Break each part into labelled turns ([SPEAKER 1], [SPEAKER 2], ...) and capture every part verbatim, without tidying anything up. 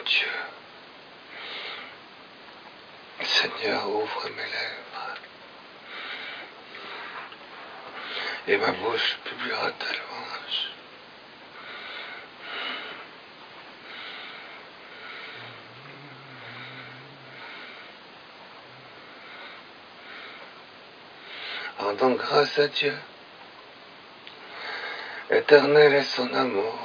[SPEAKER 1] Dieu. Seigneur, ouvre mes lèvres, et ma bouche publiera ta louange. Rendons grâce à Dieu. Éternel est son amour.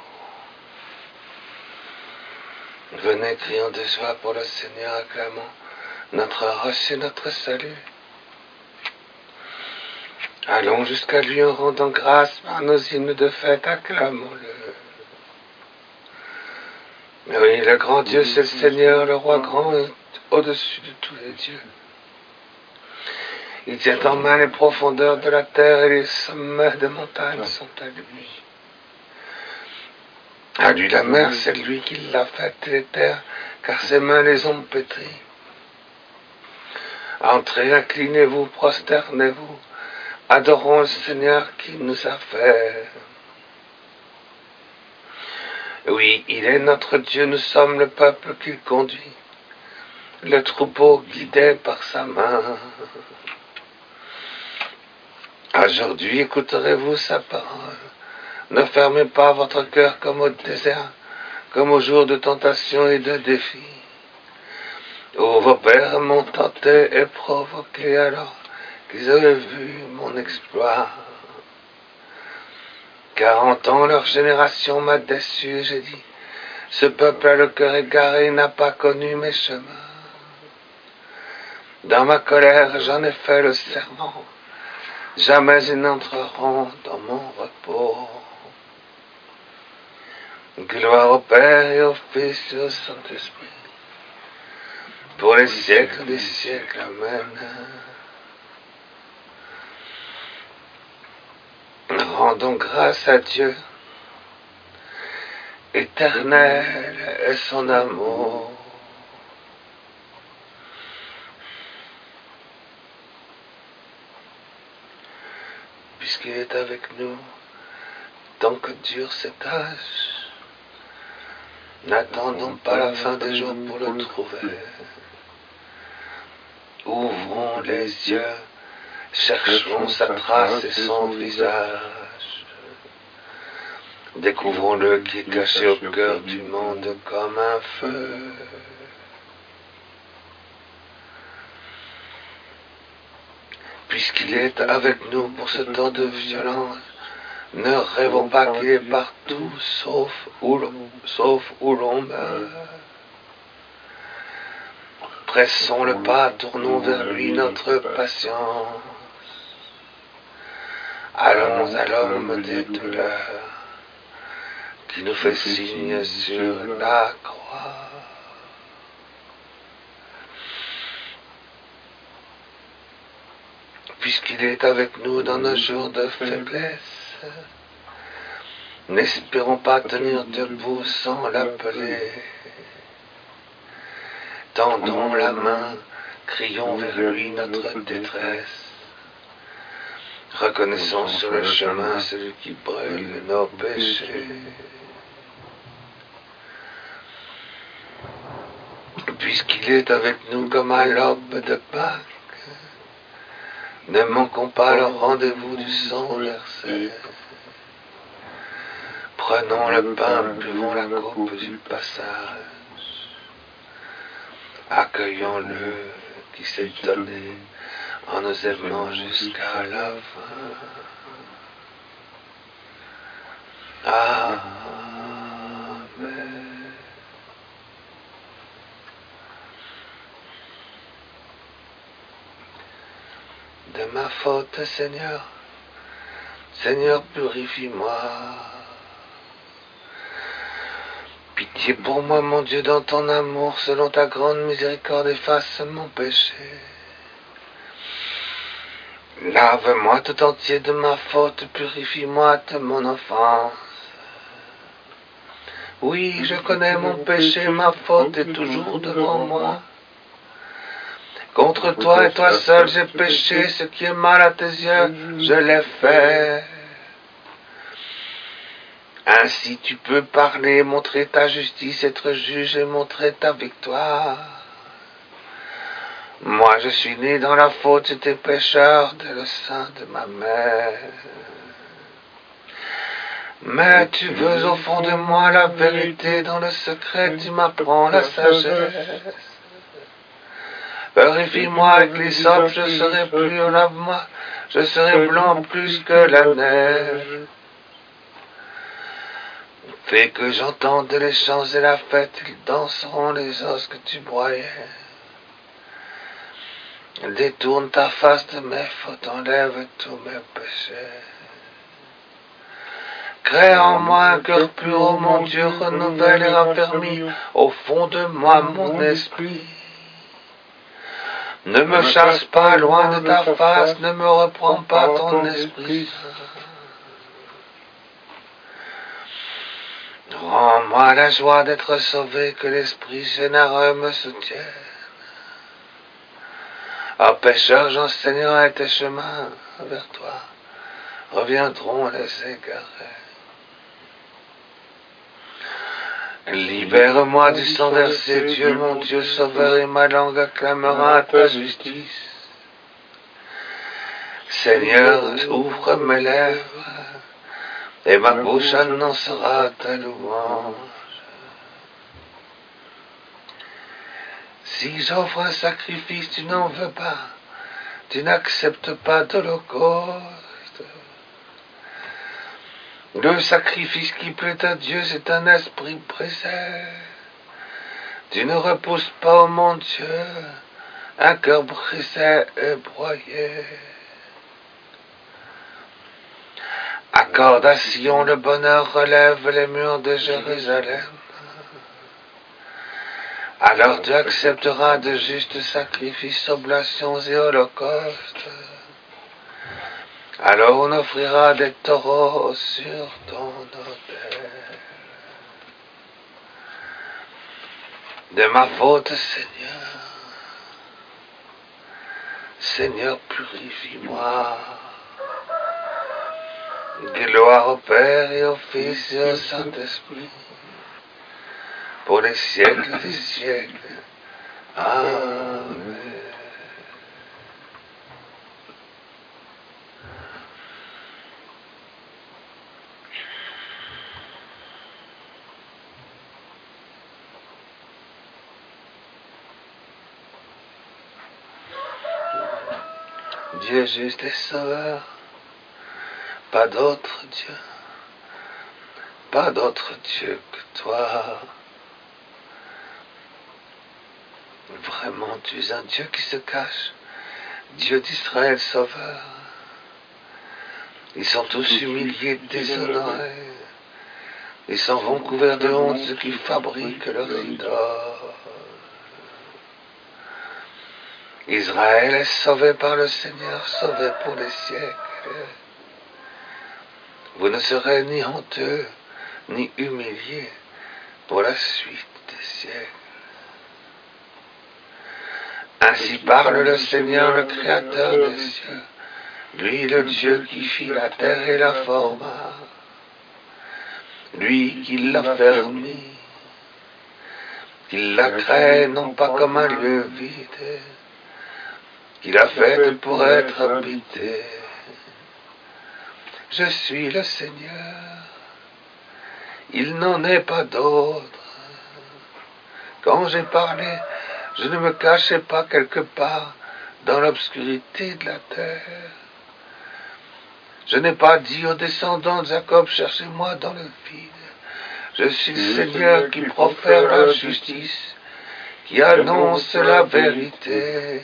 [SPEAKER 1] Venez, crions de joie pour le Seigneur, acclamons notre roche et notre salut. Allons jusqu'à lui en rendant grâce par nos hymnes de fête, acclamons-le. Oui, le grand Dieu, c'est le Seigneur, le roi grand, au-dessus de tous les dieux. Il tient en main les profondeurs de la terre et les sommets des montagnes sont à lui. À lui la mer, c'est lui qui l'a faite, et les terres, car ses mains les ont pétries. Entrez, inclinez-vous, prosternez-vous, adorons le Seigneur qui nous a fait. Oui, il est notre Dieu, nous sommes le peuple qu'il conduit, le troupeau guidé par sa main. Aujourd'hui, écouterez-vous sa parole. Ne fermez pas votre cœur comme au désert, comme au jour de tentation et de défi. Oh, vos pères m'ont tenté et provoqué alors qu'ils avaient vu mon exploit. Quarante ans, leur génération m'a déçu et j'ai dit, ce peuple a le cœur égaré, n'a pas connu mes chemins. Dans ma colère, j'en ai fait le serment. Jamais ils n'entreront dans mon repos. Gloire au Père et au Fils et au Saint-Esprit, pour les siècles des siècles. Amen. Rendons grâce à Dieu. Éternel est son amour. Puisqu'il est avec nous, tant que dure cet âge, n'attendons pas la fin des jours pour le trouver. Ouvrons les yeux, cherchons sa trace et son visage. Découvrons-le qui est caché au cœur du monde comme un feu. Puisqu'il est avec nous pour ce temps de violence, ne rêvons pas qu'il est partout, sauf où l'on, sauf où l'on meurt. Pressons le pas, tournons vers lui notre patience. Allons à l'homme des douleurs, qui nous fait signe sur la croix. Puisqu'il est avec nous dans nos jours de faiblesse, n'espérons pas tenir debout sans l'appeler. Tendons la main, crions vers lui notre détresse. Reconnaissons sur le chemin celui qui brûle nos péchés. Puisqu'il est avec nous comme à l'aube de Pâques, ne manquons pas le rendez-vous du sang versé. Prenons le pain, buvons la coupe du passage. Accueillons-le qui s'est donné en nous aimant jusqu'à la fin. Amen. De ma faute, Seigneur, Seigneur, purifie-moi. Pitié pour moi, mon Dieu, dans ton amour, selon ta grande miséricorde, efface mon péché. Lave-moi tout entier de ma faute, purifie-moi de mon offense. Oui, je connais mon péché, ma faute est toujours devant moi. Contre toi et toi seul j'ai péché, ce qui est mal à tes yeux, je l'ai fait. Ainsi tu peux parler, montrer ta justice, être juge et montrer ta victoire. Moi je suis né dans la faute, j'étais pécheur dès le sein de ma mère. Mais tu veux au fond de moi la vérité, dans le secret tu m'apprends la sagesse. Purifie-moi avec l'hysope, je serai plus au lave-moi, je serai blanc plus que la neige. Fais que j'entende les chants et la fête, ils danseront les os que tu broyais. Détourne ta face de mes fautes, enlève tous mes péchés. Crée en moi un cœur pur, ô mon Dieu, renouvelle et raffermis au fond de moi mon esprit. Ne me chasse pas loin de ta face, ne me reprends pas ton esprit. Rends-moi la joie d'être sauvé, que l'esprit généreux me soutienne. Ô pécheur, j'enseignerai tes chemins vers toi. Reviendront les égarés. Libère-moi du sang versé, Dieu mon Dieu sauveur, et ma langue acclamera ta justice. Seigneur, ouvre mes lèvres, et ma bouche annoncera ta louange. Si j'offre un sacrifice, tu n'en veux pas, tu n'acceptes pas d'holocauste. Le sacrifice qui plaît à Dieu, c'est un esprit brisé. Tu ne repousses pas, ô mon Dieu, un cœur brisé et broyé. Accorde à Sion le bonheur, relève les murs de Jérusalem. Alors tu accepteras de justes sacrifices, oblations et holocaustes. Alors on offrira des taureaux sur ton autel. De ma faute, Seigneur, Seigneur, purifie-moi. Gloire au Père et au Fils et au Saint-Esprit, pour les siècles des siècles. Amen. Dieu juste et sauveur, pas d'autre Dieu, pas d'autre Dieu que toi. Vraiment, tu es un Dieu qui se cache, Dieu d'Israël sauveur. Ils sont tous humiliés, déshonorés. Ils s'en vont couverts de honte, ceux qui fabriquent leurs idoles. Israël est sauvé par le Seigneur, sauvé pour les siècles. Vous ne serez ni honteux, ni humiliés pour la suite des siècles. Ainsi parle le Seigneur, le Créateur des cieux, lui le Dieu qui fit la terre et la forma, lui qui l'a fermée, qui l'a créée non pas comme un lieu vide, qui l'a faite pour être habitée. Je suis le Seigneur, il n'en est pas d'autre. Quand j'ai parlé, je ne me cachais pas quelque part dans l'obscurité de la terre. Je n'ai pas dit aux descendants de Jacob, cherchez-moi dans le vide. Je suis le Seigneur qui profère la justice, qui annonce la vérité.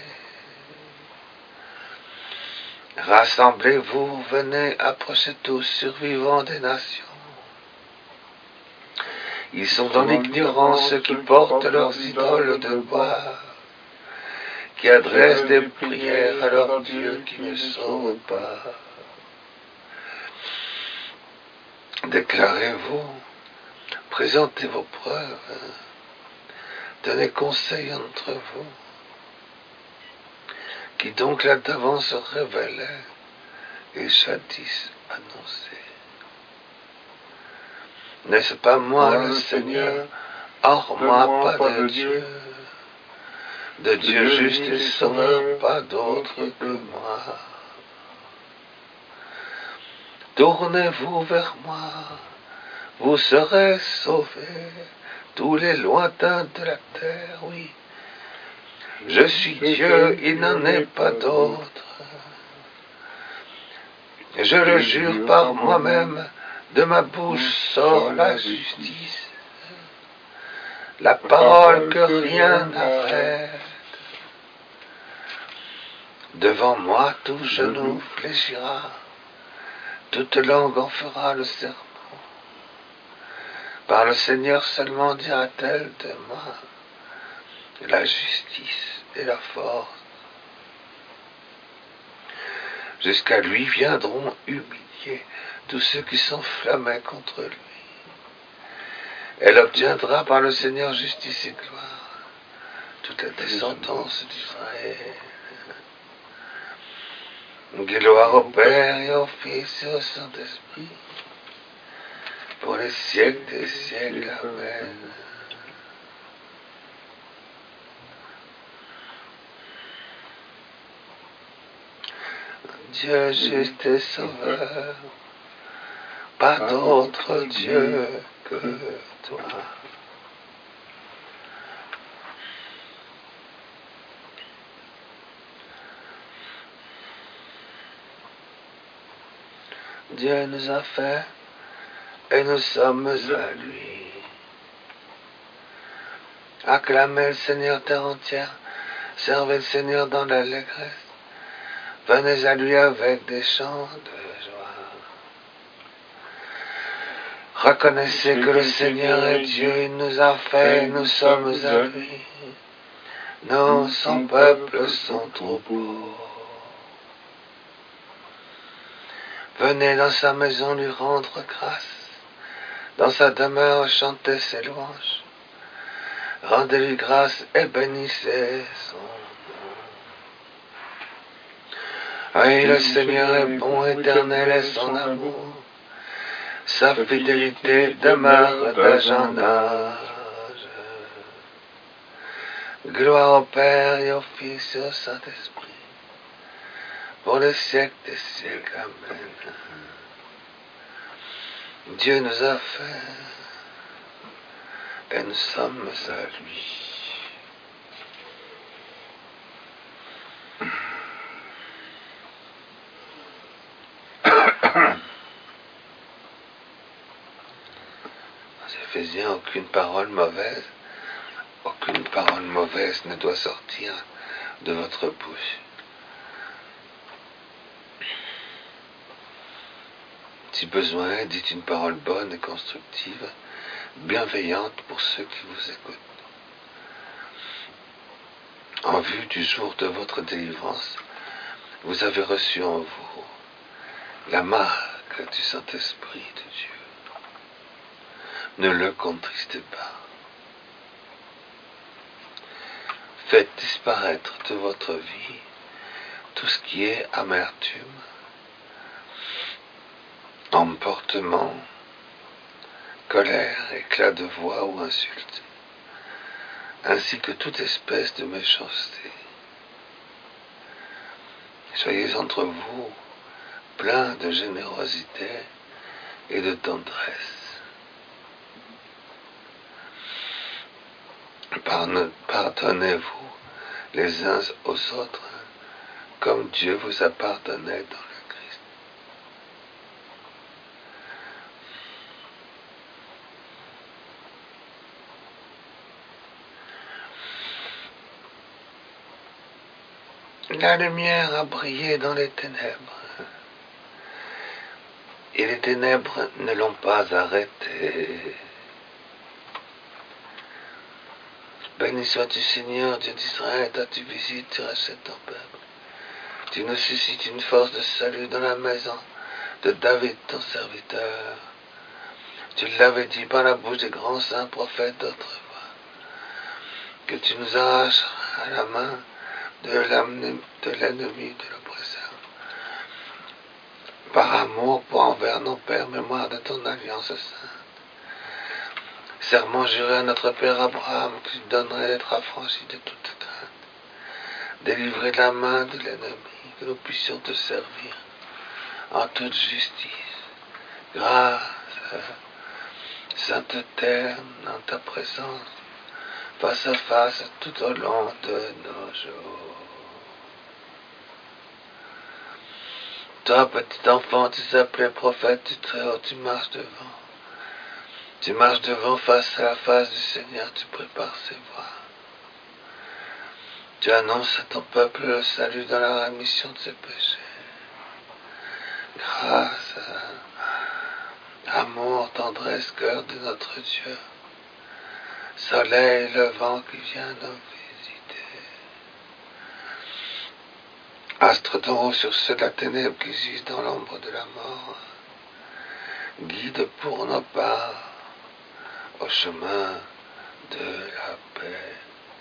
[SPEAKER 1] Rassemblez-vous, venez, approchez tous, survivants des nations. Ils sont dans l'ignorance, ceux qui portent leurs idoles de bois, qui adressent des prières à leur Dieu qui ne sauve pas. Déclarez-vous, présentez vos preuves, donnez conseil entre vous. Qui donc là d'avance se révélait et jadis annonçait. N'est-ce pas moi le Seigneur? Hors moi pas de Dieu. De Dieu juste et sauveur, pas d'autre que moi. Tournez-vous vers moi, vous serez sauvés, tous les lointains de la terre, oui. Je suis Dieu, il n'en est pas d'autre. Je le jure par moi-même, de ma bouche sort la justice, la parole que rien n'arrête. Devant moi tout genou fléchira, toute langue en fera le serment. Par le Seigneur seulement dira-t-elle de moi la justice et la force. Jusqu'à lui viendront humilier tous ceux qui s'enflammaient contre lui. Elle obtiendra par le Seigneur justice et gloire, toute la descendance d'Israël. Gloire au Père et au Fils et au Saint-Esprit, pour les siècles des siècles. Amen. Dieu juste et sauveur, pas d'autre Dieu que toi. Dieu nous a fait et nous sommes à lui. Acclamez le Seigneur terre entière, servez le Seigneur dans l'allégresse, venez à lui avec des chants de joie. Reconnaissez que le Seigneur est Dieu, il nous a fait et nous sommes à lui. Nous, son peuple, son troupeau. Venez dans sa maison lui rendre grâce, dans sa demeure chanter ses louanges. Rendez-lui grâce et bénissez son nom. Oui, le Seigneur est bon, éternel est son amour. Sa fidélité demeure d'âge en âge. Gloire au Père et au Fils et au Saint-Esprit, pour les siècles des siècles. Amen. Dieu nous a fait et nous sommes à lui. Dans Éphésiens, aucune parole mauvaise, aucune parole mauvaise ne doit sortir de votre bouche. Si besoin, dites une parole bonne et constructive, bienveillante pour ceux qui vous écoutent. En vue du jour de votre délivrance, vous avez reçu en vous la marque du Saint-Esprit de Dieu. Ne le contristez pas. Faites disparaître de votre vie tout ce qui est amertume, emportement, colère, éclat de voix ou insulte, ainsi que toute espèce de méchanceté. Soyez entre vous pleins de générosité et de tendresse. Pardonnez-vous les uns aux autres, comme Dieu vous a pardonné dans le Christ. La lumière a brillé dans les ténèbres, et les ténèbres ne l'ont pas arrêté. Béni sois-tu Seigneur, Dieu d'Israël, toi tu visites, tu rachètes ton peuple. Tu nous suscites une force de salut dans la maison de David, ton serviteur. Tu l'avais dit par la bouche des grands saints prophètes d'autrefois, que tu nous arraches à la main de l'ennemi, de l'oppresseur. Par amour pour envers nos pères, mémoire de ton alliance sainte. serment juré à notre père Abraham que tu donnerais d'être affranchi de toute crainte, délivré de la main de l'ennemi, que nous puissions te servir en toute justice, grâce, sainteté dans ta présence, face à face tout au long de nos jours. Toi, petit enfant, tu s'appelais prophète du Très-Haut, tu marches devant. Tu marches devant face à la face du Seigneur, tu prépares ses voies. Tu annonces à ton peuple le salut dans la rémission de ses péchés. Grâce, amour, tendresse, cœur de notre Dieu. Soleil levant qui vient nous visiter. Astre d'eau sur ceux de la ténèbre qui gisent dans l'ombre de la mort. Guide pour nos pas au chemin de la paix.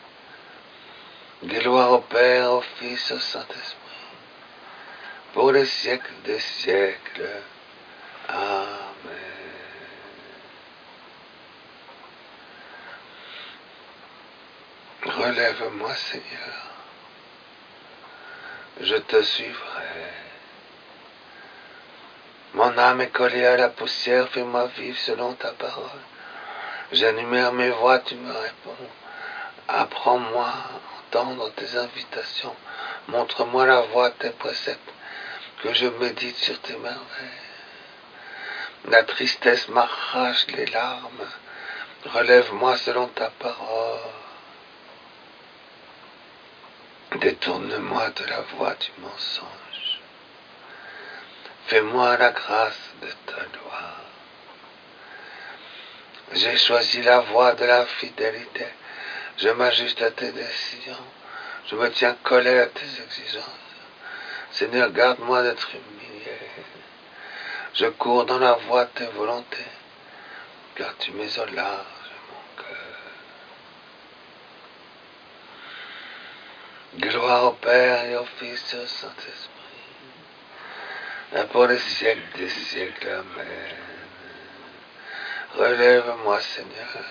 [SPEAKER 1] Gloire au Père, au Fils, au Saint-Esprit, pour les siècles des siècles. Amen. Relève-moi, Seigneur, je te suivrai. Mon âme est collée à la poussière, fais-moi vivre selon ta parole. J'énumère mes voies, tu me réponds. Apprends-moi à entendre tes invitations. Montre-moi la voie de tes préceptes, que je médite sur tes merveilles. La tristesse m'arrache les larmes. Relève-moi selon ta parole. Détourne-moi de la voie du mensonge. Fais-moi la grâce de ta loi. J'ai choisi la voie de la fidélité. Je m'ajuste à tes décisions. Je me tiens collé à tes exigences. Seigneur, garde-moi d'être humilié. Je cours dans la voie de tes volontés, car tu mets au large mon cœur. Gloire au Père et au Fils et au Saint-Esprit, et pour les siècles des siècles. Amen. Relève-moi, Seigneur,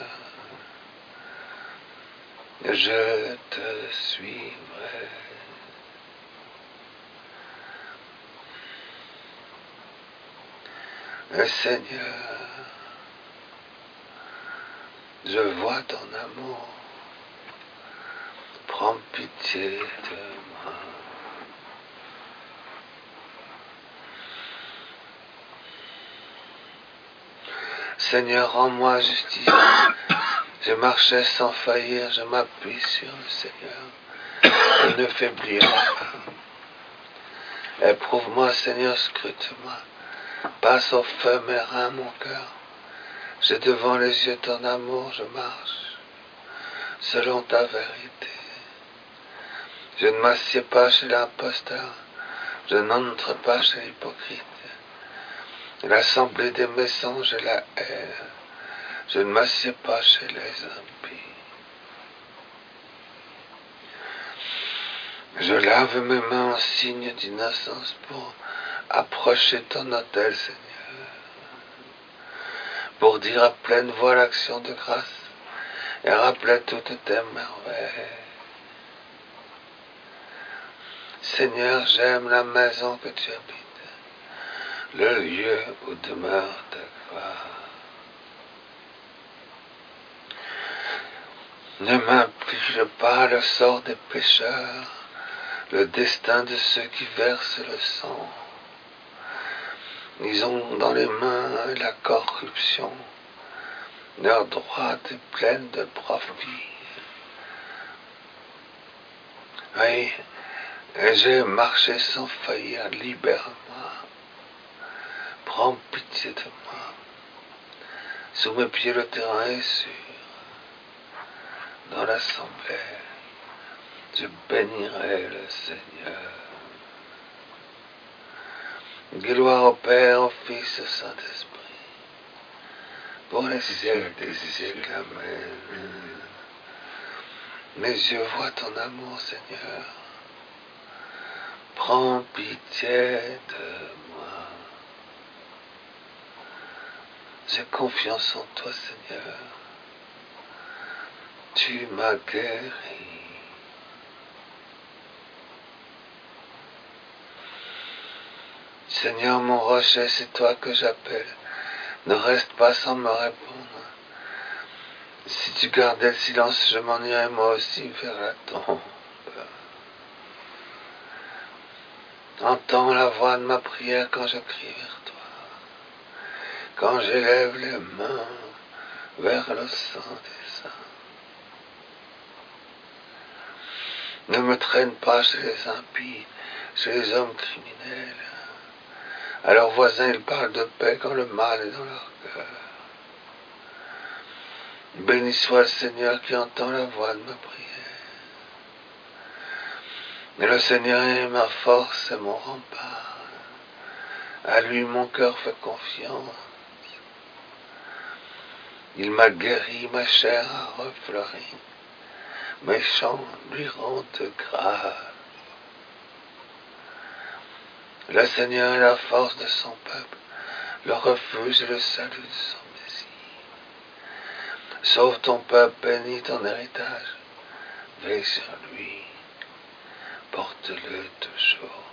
[SPEAKER 1] je te suivrai. Le Seigneur, je vois ton amour, prends pitié de moi. Seigneur, rends-moi justice. Je marchais sans faillir, je m'appuie sur le Seigneur. Il ne faiblira pas. Éprouve-moi, Seigneur, scrute-moi. Passe au feu mes reins, mon cœur. J'ai devant les yeux ton amour, je marche selon ta vérité. Je ne m'assieds pas chez l'imposteur, je n'entre pas chez l'hypocrite. L'assemblée des méchants, je la hais. Je ne m'assieds pas chez les impies. Je lave mes mains en signe d'innocence pour approcher ton autel, Seigneur, pour dire à pleine voix l'action de grâce et rappeler toutes tes merveilles. Seigneur, j'aime la maison que tu habites, le lieu où demeure ta gloire. Ne m'inflige pas le sort des pécheurs, le destin de ceux qui versent le sang. Ils ont dans les mains la corruption, leur droite est pleine de profit. Oui, et j'ai marché sans faillir, libère-moi, prends pitié de moi. Sous mes pieds le terrain est sûr, dans l'assemblée, je bénirai le Seigneur. Gloire au Père, au Fils, au Saint-Esprit, pour les siècles des siècles. Amen. Mes yeux voient ton amour, Seigneur. Prends pitié de moi. J'ai confiance en toi, Seigneur. Tu m'as guéri. Seigneur mon rocher, c'est toi que j'appelle. Ne reste pas sans me répondre. Si tu gardais le silence, je m'en irais moi aussi vers la tombe. Entends la voix de ma prière quand je crie vers toi. Quand j'élève les mains vers le sang des saints. Ne me traîne pas chez les impies, chez les hommes criminels. À leurs voisins, ils parlent de paix quand le mal est dans leur cœur. Béni soit le Seigneur qui entend la voix de ma prière. Et le Seigneur est ma force et mon rempart. À lui mon cœur fait confiance. Il m'a guéri, ma chair a refleuri. Mes chants lui rendent grâce. Le Seigneur est la force de son peuple, le refuge et le salut de son Messie. Sauve ton peuple, bénis ton héritage. Veille sur lui, porte-le toujours.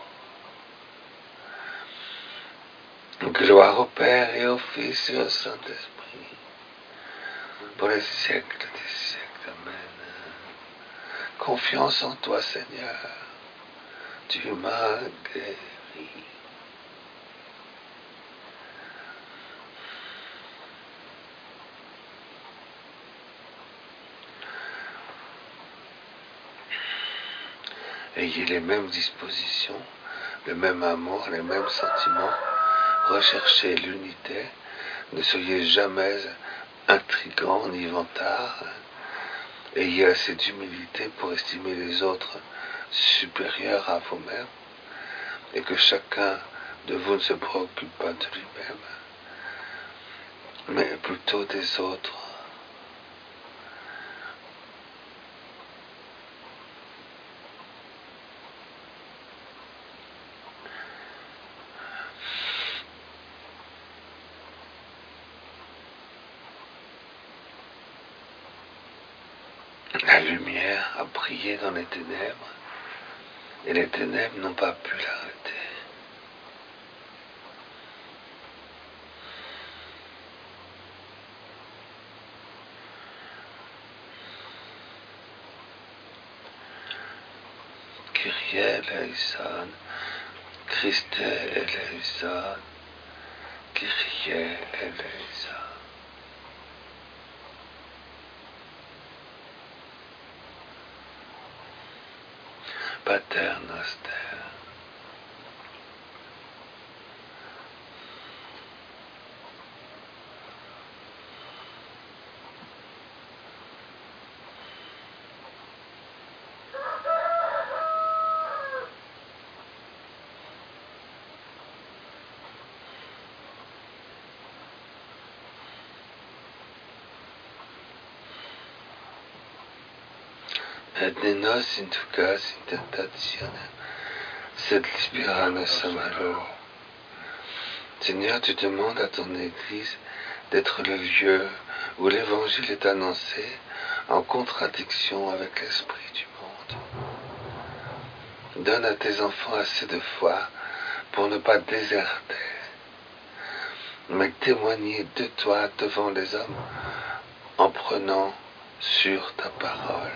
[SPEAKER 1] Gloire au Père et au Fils et au Saint-Esprit, pour les siècles des siècles. Amen. Confiance en toi, Seigneur. Tu m'as guéri. Ayez les mêmes dispositions, le même amour, les mêmes sentiments. Recherchez l'unité. Ne soyez jamais intrigants ni vantards. Ayez assez d'humilité pour estimer les autres supérieurs à vous-même. Et que chacun de vous ne se préoccupe pas de lui-même, mais plutôt des autres. La lumière a brillé dans les ténèbres, et les ténèbres n'ont pas pu l'arrêter. Kyrie eleison, Christe eleison, Kyrie eleison. Pater noster. Et nos inducas in tentationem, sed libera-nos a malo. Seigneur, tu demandes à ton Église d'être le lieu où l'Évangile est annoncé en contradiction avec l'esprit du monde. Donne à tes enfants assez de foi pour ne pas déserter, mais témoigner de toi devant les hommes en prenant sur ta parole.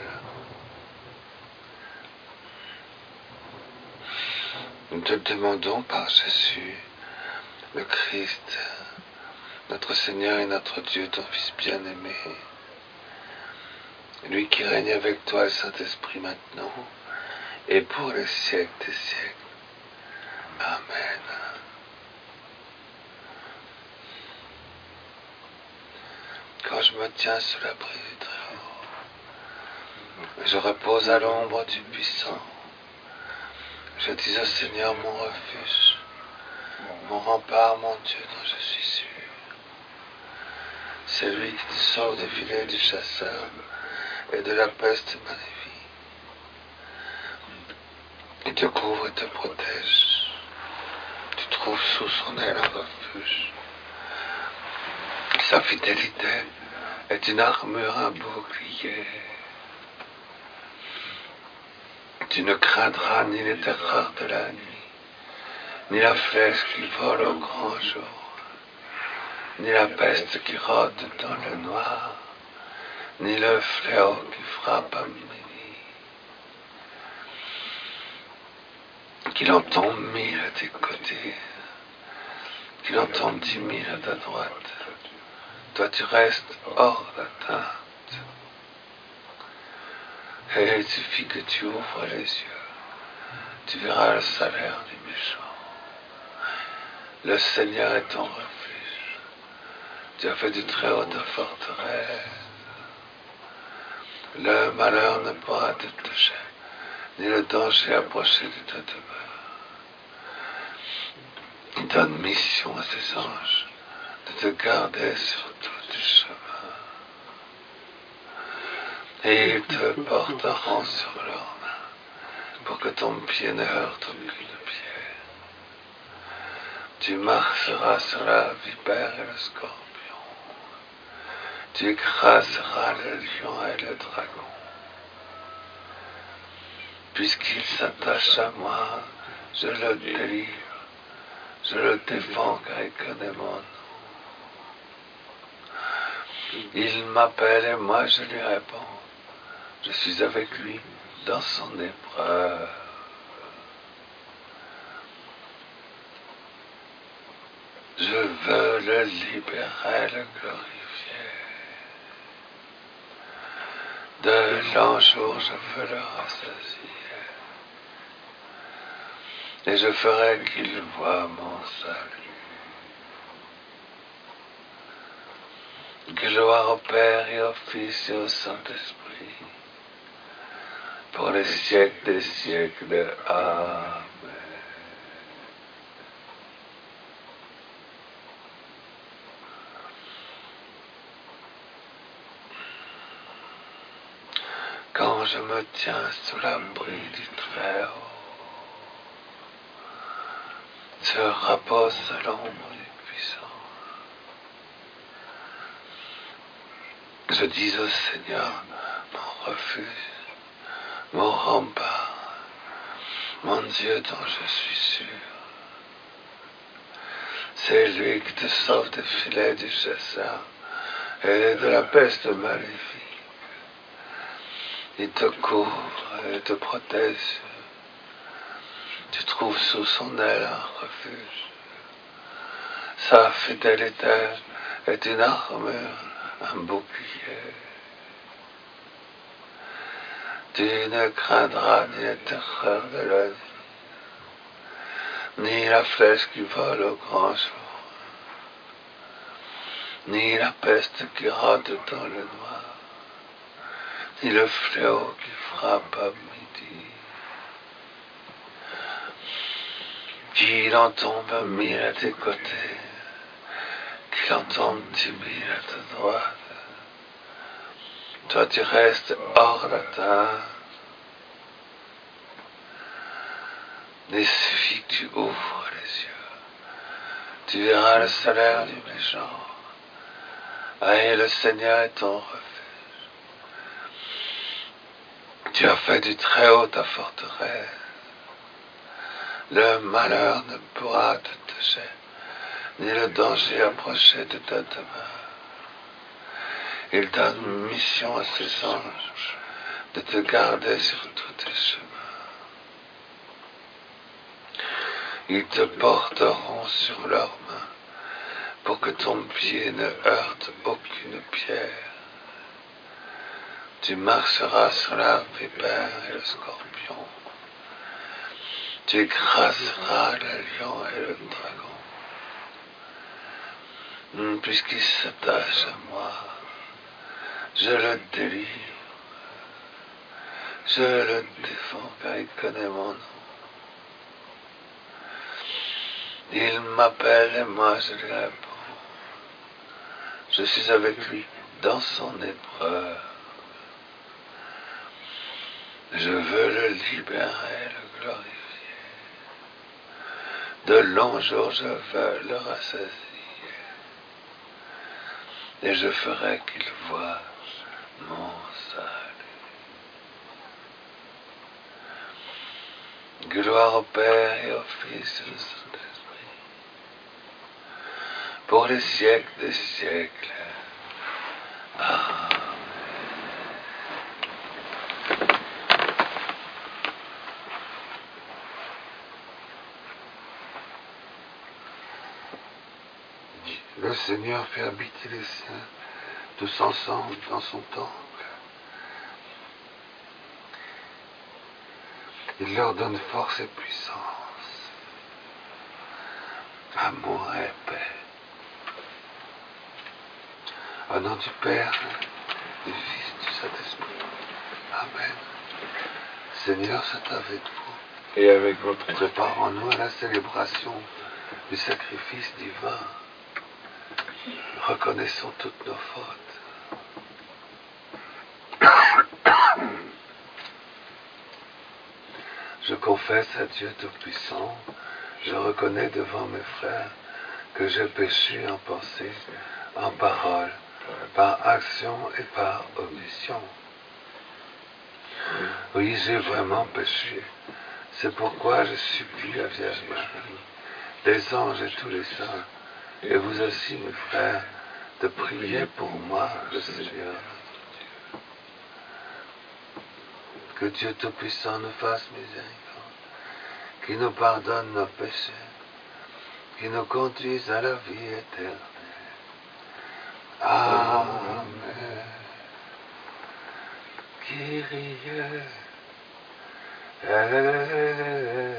[SPEAKER 1] Nous te demandons par Jésus, le Christ, notre Seigneur et notre Dieu, ton Fils bien-aimé, lui qui règne avec toi, le Saint-Esprit, maintenant et pour les siècles des siècles. Amen. Quand je me tiens sous l'abri du Très-Haut, je repose à l'ombre du Puissant. Je dis au Seigneur mon refuge, mon rempart, mon Dieu dont je suis sûr. C'est lui qui te sauve des filets du chasseur et de la peste maléfique. Il te couvre et te protège. Tu trouves sous son aile un refuge. Sa fidélité est une armure, un bouclier. Tu ne craindras ni les terreurs de la nuit, ni la flèche qui vole au grand jour, ni la peste qui rôde dans le noir, ni le fléau qui frappe à midi. Qu'il en tombe mille à tes côtés, qu'il en tombe dix mille à ta droite, toi tu restes hors d'atteinte. Et il suffit que tu ouvres les yeux, tu verras le salaire du méchant. Le Seigneur est ton refuge, tu as fait du Très-Haut ta forteresse. Le malheur ne pourra te toucher, ni le danger approcher de ta demeure. Il donne mission à ses anges de te garder sur tout le chemin. Et ils te porteront sur leurs mains, pour que ton pied ne heurte aucune pierre. Tu marcheras sur la vipère et le scorpion. Tu écraseras le lion et le dragon. Puisqu'il s'attache à moi, je le délivre. Je le défends car il connaît mon nom. Il m'appelle et moi je lui réponds. Je suis avec lui dans son épreuve. Je veux le libérer, le glorifier. De l'an jour, je veux le rassasier. Et je ferai qu'il voie mon salut. Gloire au Père et au Fils et au Saint-Esprit, pour les siècles des siècles. Amen. Quand je me tiens sous l'abri du Très-Haut, se repose à l'ombre du Puissant. Je dis au Seigneur, mon refuge, mon rempart, mon Dieu dont je suis sûr. C'est lui qui te sauve des filets du chasseur et de la peste maléfique. Il te couvre et te protège. Tu trouves sous son aile un refuge. Sa fidélité est une armure, un bouclier. Tu ne craindras ni les terreurs de la nuit, ni la flèche qui vole au grand jour, ni la peste qui rôde dans le noir, ni le fléau qui frappe à midi. Qu'il en tombe mille à tes côtés, qu'il en tombe dix mille à ta droite, toi tu restes hors d'atteinte. Il suffit que tu ouvres les yeux, tu verras le salaire du méchant. Et le Seigneur est ton refuge. Tu as fait du Très-Haut ta forteresse. Le malheur ne pourra te toucher, ni le danger approcher de ta demeure. Il donne mission à ses anges de te garder sur tous tes chemins. Ils te porteront sur leurs mains pour que ton pied ne heurte aucune pierre. Tu marcheras sur la vipère et le scorpion. Tu écraseras le lion et le dragon. Puisqu'il s'attache à moi, je le délivre. Je le défends car il connaît mon nom. Il m'appelle et moi je lui réponds. Je suis avec lui dans son épreuve. Je veux le libérer, le glorifier. De longs jours je veux le rassasier. Et je ferai qu'il voie mon salut. Gloire au Père et au Fils et au Saint-Esprit, pour les siècles des siècles. Amen. Le Seigneur fait habiter les siens tous ensemble dans son temple. Il leur donne force et puissance, amour et paix. Au nom du Père, du Fils, du Saint-Esprit. Amen. Seigneur, c'est avec vous.
[SPEAKER 2] Et avec votre esprit.
[SPEAKER 1] Préparons-nous à la célébration du sacrifice divin. Reconnaissons toutes nos fautes. Je confesse à Dieu Tout-Puissant, je reconnais devant mes frères que j'ai péché en pensée, en parole, par action et par omission. Oui, j'ai vraiment péché. C'est pourquoi je supplie la Vierge Marie, les anges et tous les saints, et vous aussi, mes frères, de prier pour moi, le Seigneur. Que Dieu Tout-Puissant nous fasse miséricorde, qui nous pardonne nos péchés, qui nous conduise à la vie éternelle. Amen. Kyrie eleison.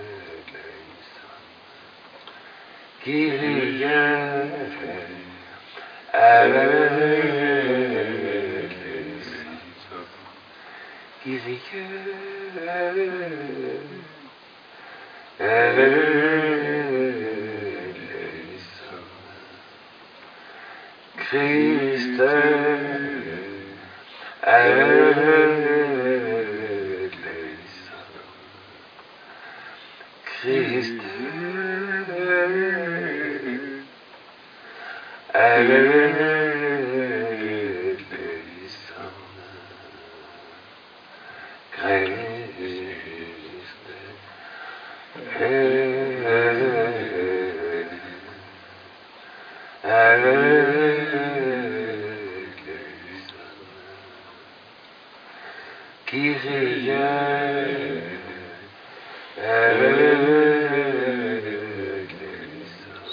[SPEAKER 1] Kyrie eleison. Kyrie eleison. Christ eleison. Christ eleison. Christ eleison. Kyrie eleison.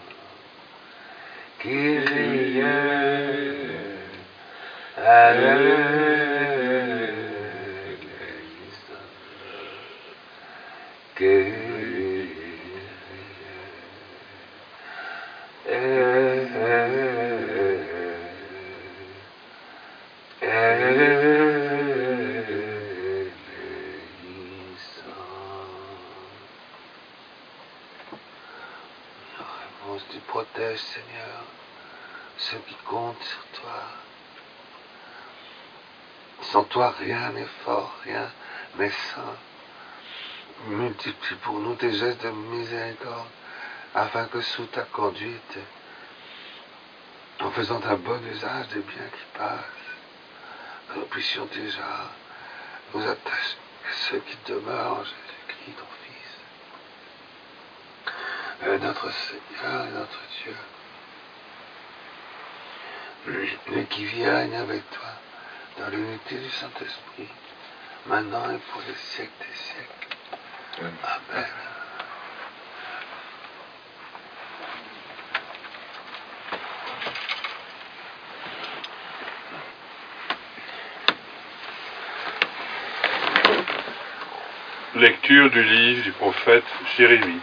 [SPEAKER 1] Kyrie eleison. Kyrie Tu protèges, Seigneur, ceux qui comptent sur toi. Sans toi, rien n'est fort, rien n'est saint. Multiplie pour nous tes gestes de miséricorde, afin que sous ta conduite, en faisant un bon usage des biens qui passent, nous puissions déjà nous attacher à ceux qui demeurent en Jésus-Christ, ton Fils, et notre Seigneur et notre Dieu, lui qui vit et règne avec toi dans l'unité du Saint-Esprit, maintenant et pour les siècles des siècles. Amen.
[SPEAKER 2] Lecture du livre du prophète Jérémie.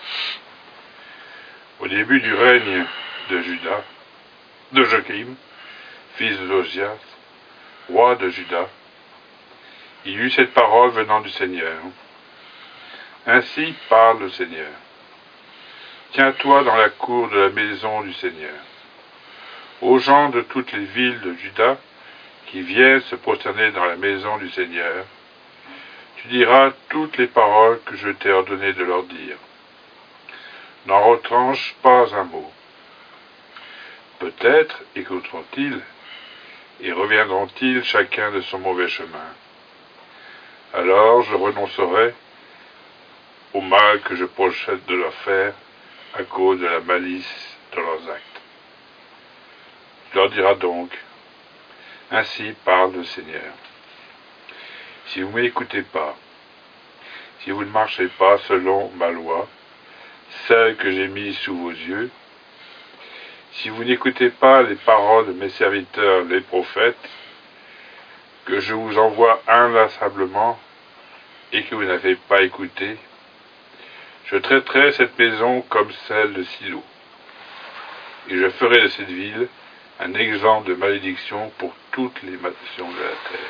[SPEAKER 2] Au début du règne de Juda, de Joachim, fils de Josias, roi de Juda, il y eut cette parole venant du Seigneur. Ainsi parle le Seigneur. Tiens-toi dans la cour de la maison du Seigneur. Aux gens de toutes les villes de Juda qui viennent se prosterner dans la maison du Seigneur, tu diras toutes les paroles que je t'ai ordonné de leur dire. N'en retranche pas un mot. Peut-être écouteront-ils et reviendront-ils chacun de son mauvais chemin. Alors je renoncerai au mal que je projette de leur faire à cause de la malice de leurs actes. Tu leur diras donc, ainsi parle le Seigneur. Si vous ne m'écoutez pas, si vous ne marchez pas selon ma loi, celle que j'ai mise sous vos yeux, si vous n'écoutez pas les paroles de mes serviteurs, les prophètes, que je vous envoie inlassablement et que vous n'avez pas écouté, je traiterai cette maison comme celle de Silo, et je ferai de cette ville un exemple de malédiction pour toutes les nations de la terre.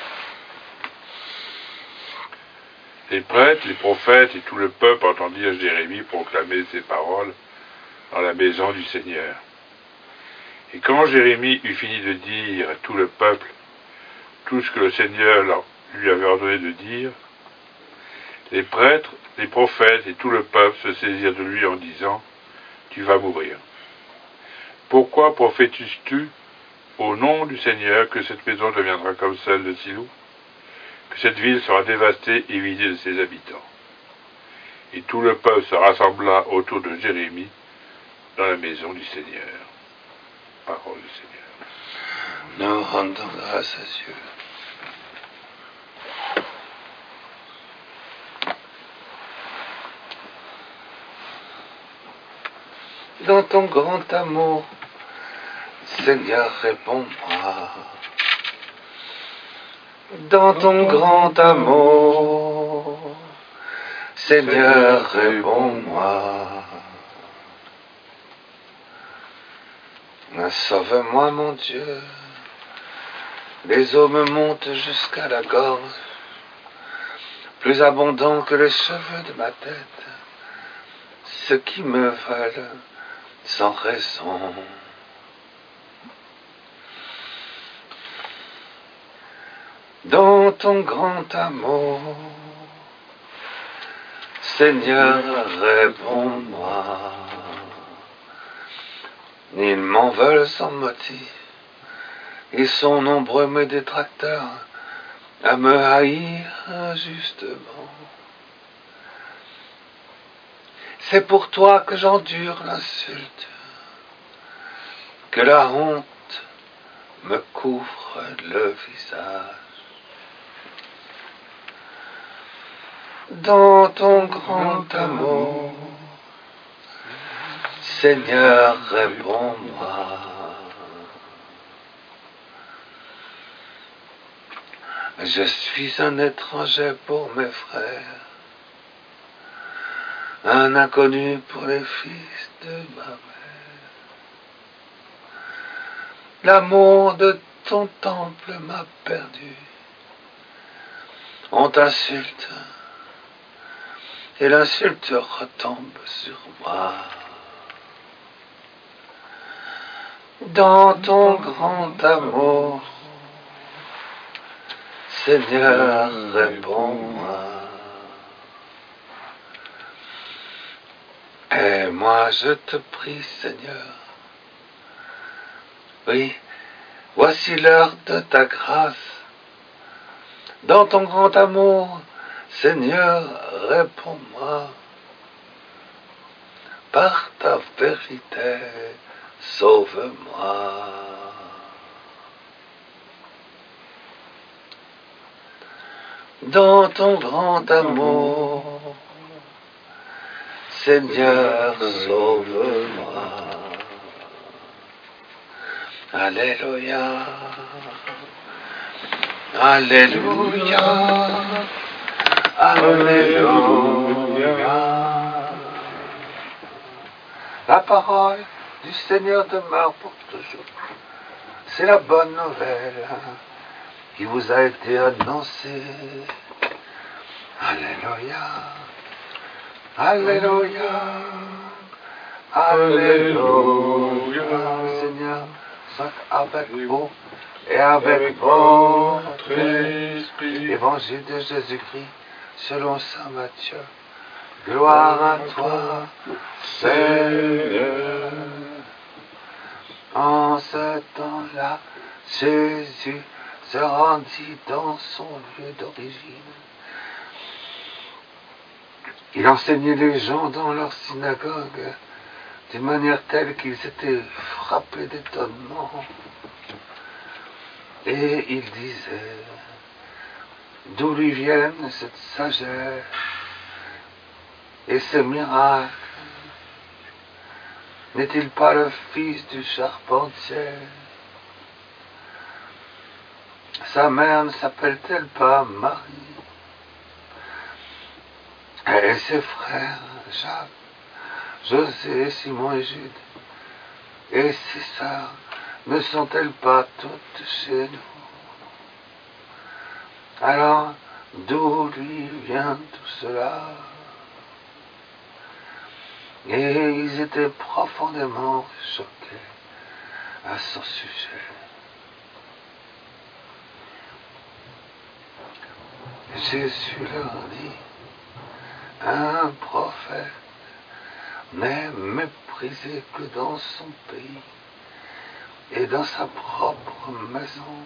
[SPEAKER 2] Les prêtres, les prophètes et tout le peuple entendirent Jérémie proclamer ces paroles dans la maison du Seigneur. Et quand Jérémie eut fini de dire à tout le peuple tout ce que le Seigneur lui avait ordonné de dire, les prêtres, les prophètes et tout le peuple se saisirent de lui en disant, « Tu vas mourir. Pourquoi prophétises-tu au nom du Seigneur que cette maison deviendra comme celle de Silo, que cette ville sera dévastée et vidée de ses habitants ?» Et tout le peuple se rassembla autour de Jérémie dans la maison du Seigneur. Parole du Seigneur.
[SPEAKER 1] Nous rendons grâce à Dieu. Dans ton grand amour, Seigneur, réponds-moi. Dans ton grand amour, Seigneur, réponds-moi. Sauve-moi, mon Dieu. Les eaux me montent jusqu'à la gorge, plus abondant que les cheveux de ma tête, ceux qui me veulent sans raison. Dans ton grand amour, Seigneur, réponds-moi. Ils m'en veulent sans motif. Ils sont nombreux mes détracteurs à me haïr injustement. C'est pour toi que j'endure l'insulte, que la honte me couvre le visage. Dans ton grand amour, Seigneur, réponds-moi. Je suis un étranger pour mes frères, un inconnu pour les fils de ma mère. L'amour de ton temple m'a perdu. On t'insulte, et l'insulte retombe sur moi. Dans ton grand amour, Seigneur, réponds-moi. Et moi je te prie, Seigneur. Oui, voici l'heure de ta grâce. Dans ton grand amour, Seigneur, réponds-moi. Par ta vérité, sauve-moi. Dans ton grand amour, Seigneur, sauve-moi. Alléluia. Alléluia. Alléluia. La parole du Seigneur demeure pour toujours. C'est la bonne nouvelle qui vous a été annoncée. Alléluia. Alléluia. Alléluia. Seigneur, soit avec vous et avec votre esprit. Évangile de Jésus-Christ selon saint Matthieu. Gloire à toi, Seigneur. En ce temps-là, Jésus se rendit dans son lieu d'origine. Il enseignait les gens dans leur synagogue d'une manière telle qu'ils étaient frappés d'étonnement. Et il disait, d'où lui viennent cette sagesse et ces miracles? N'est-il pas le fils du charpentier? Sa mère ne s'appelle-t-elle pas Marie? Et ses frères, Jacques, José, Simon et Jude, et ses sœurs, ne sont-elles pas toutes chez nous? Alors, d'où lui vient tout cela? Et ils étaient profondément choqués à son sujet. Jésus leur dit, un prophète n'est méprisé que dans son pays et dans sa propre maison.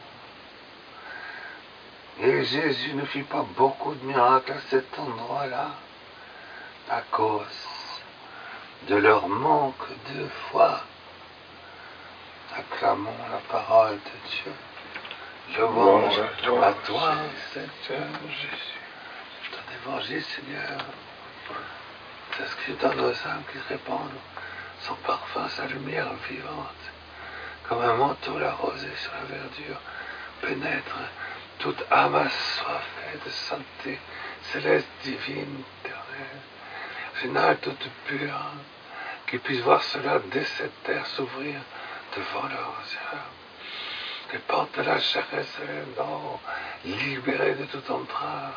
[SPEAKER 1] Et Jésus ne fit pas beaucoup de miracles à cet endroit-là à cause de leur manque de foi. Acclamons la parole de Dieu. Louange à toi, Seigneur Jésus. Ton évangile, Seigneur, s'inscrit dans nos âmes qui répandent son parfum, sa lumière vivante. Comme un manteau l'arrosé sur la verdure, pénètre toute âme assoiffée de sainteté céleste, divine, éternelle, finale toute pure, qui puisse voir cela dès cette terre s'ouvrir devant leurs yeux. Les portes de la Jérusalem d'en libérées de toute entrave,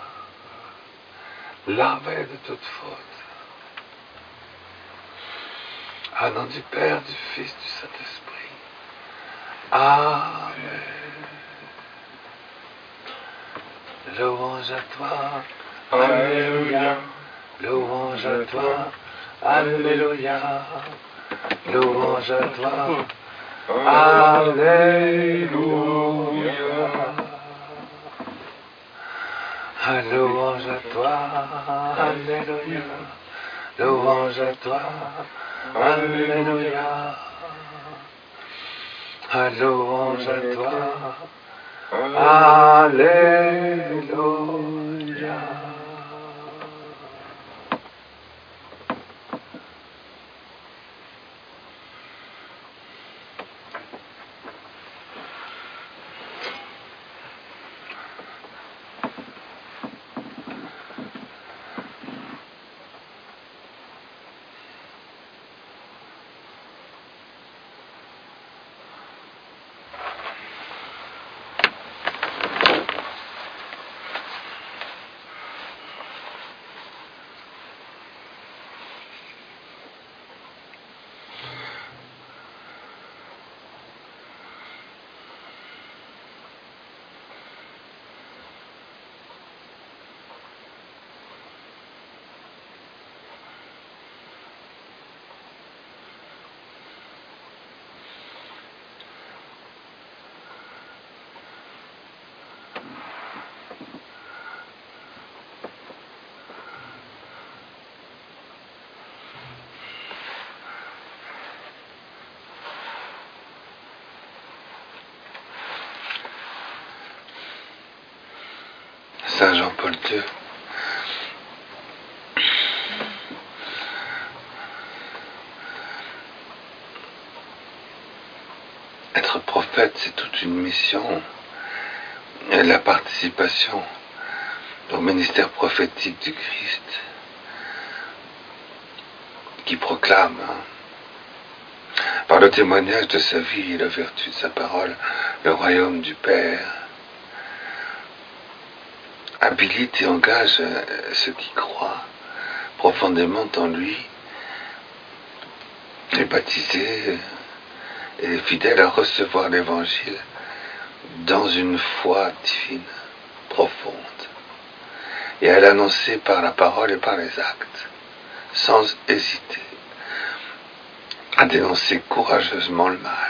[SPEAKER 1] lavées de toute faute. Au nom du Père, du Fils, du Saint-Esprit. Amen. Louange à toi. Alléluia. Louange à toi. Alléluia. Louange à toi. Alléluia. Louange à toi. Alléluia. Louange à toi. Alléluia. Louange à toi. Alléluia. Saint Jean-Paul deux. Être prophète, c'est toute une mission et la participation au ministère prophétique du Christ qui proclame, par le témoignage de sa vie et la vertu de sa parole, le royaume du Père, habilite et engage ceux qui croient profondément en lui, les baptisés et les fidèles à recevoir l'Évangile dans une foi divine, profonde, et à l'annoncer par la parole et par les actes, sans hésiter, à dénoncer courageusement le mal.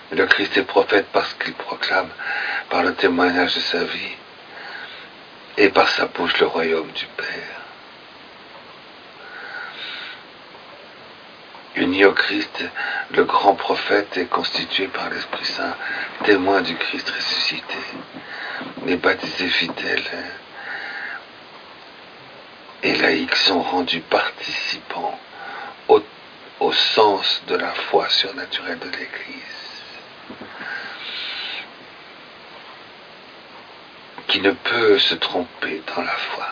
[SPEAKER 1] Le Christ est prophète parce qu'il proclame par le témoignage de sa vie et par sa bouche le royaume du Père. Uni au Christ, le grand prophète est constitué par l'Esprit Saint, témoin du Christ ressuscité. Les baptisés fidèles et laïcs sont rendus participants au, au sens de la foi surnaturelle de l'Église, qui ne peut se tromper dans la foi.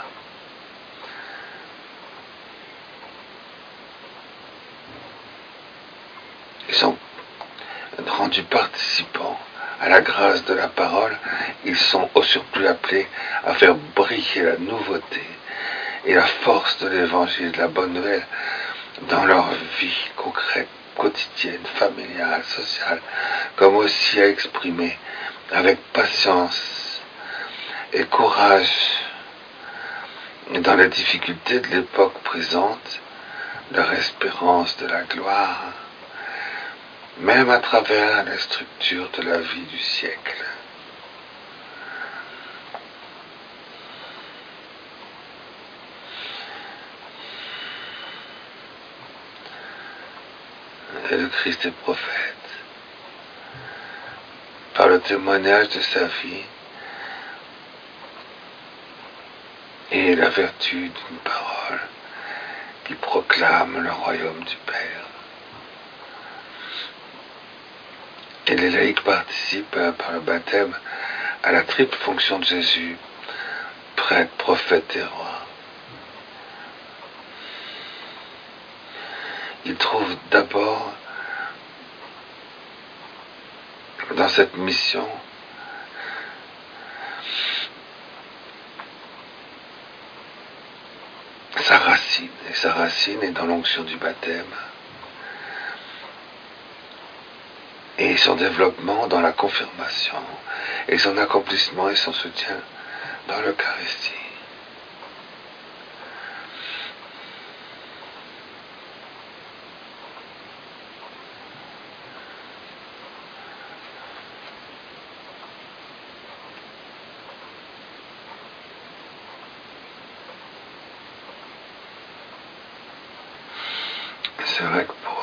[SPEAKER 1] Ils sont rendus participants à la grâce de la parole. Ils sont au surplus appelés à faire briller la nouveauté et la force de l'évangile, de la bonne nouvelle, dans leur vie concrète, quotidienne, familiale, sociale, comme aussi à exprimer avec patience et courage dans les difficultés de l'époque présente leur espérance de la gloire, même à travers les structures de la vie du siècle. Et le Christ est prophète par le témoignage de sa vie et la vertu d'une parole qui proclame le royaume du Père. Et les laïcs participent euh, par le baptême à la triple fonction de Jésus, prêtre, prophète et roi. Ils trouvent d'abord dans cette mission sa racine, et sa racine est dans l'onction du baptême, et son développement dans la confirmation, et son accomplissement et son soutien dans l'Eucharistie. C'est vrai que pour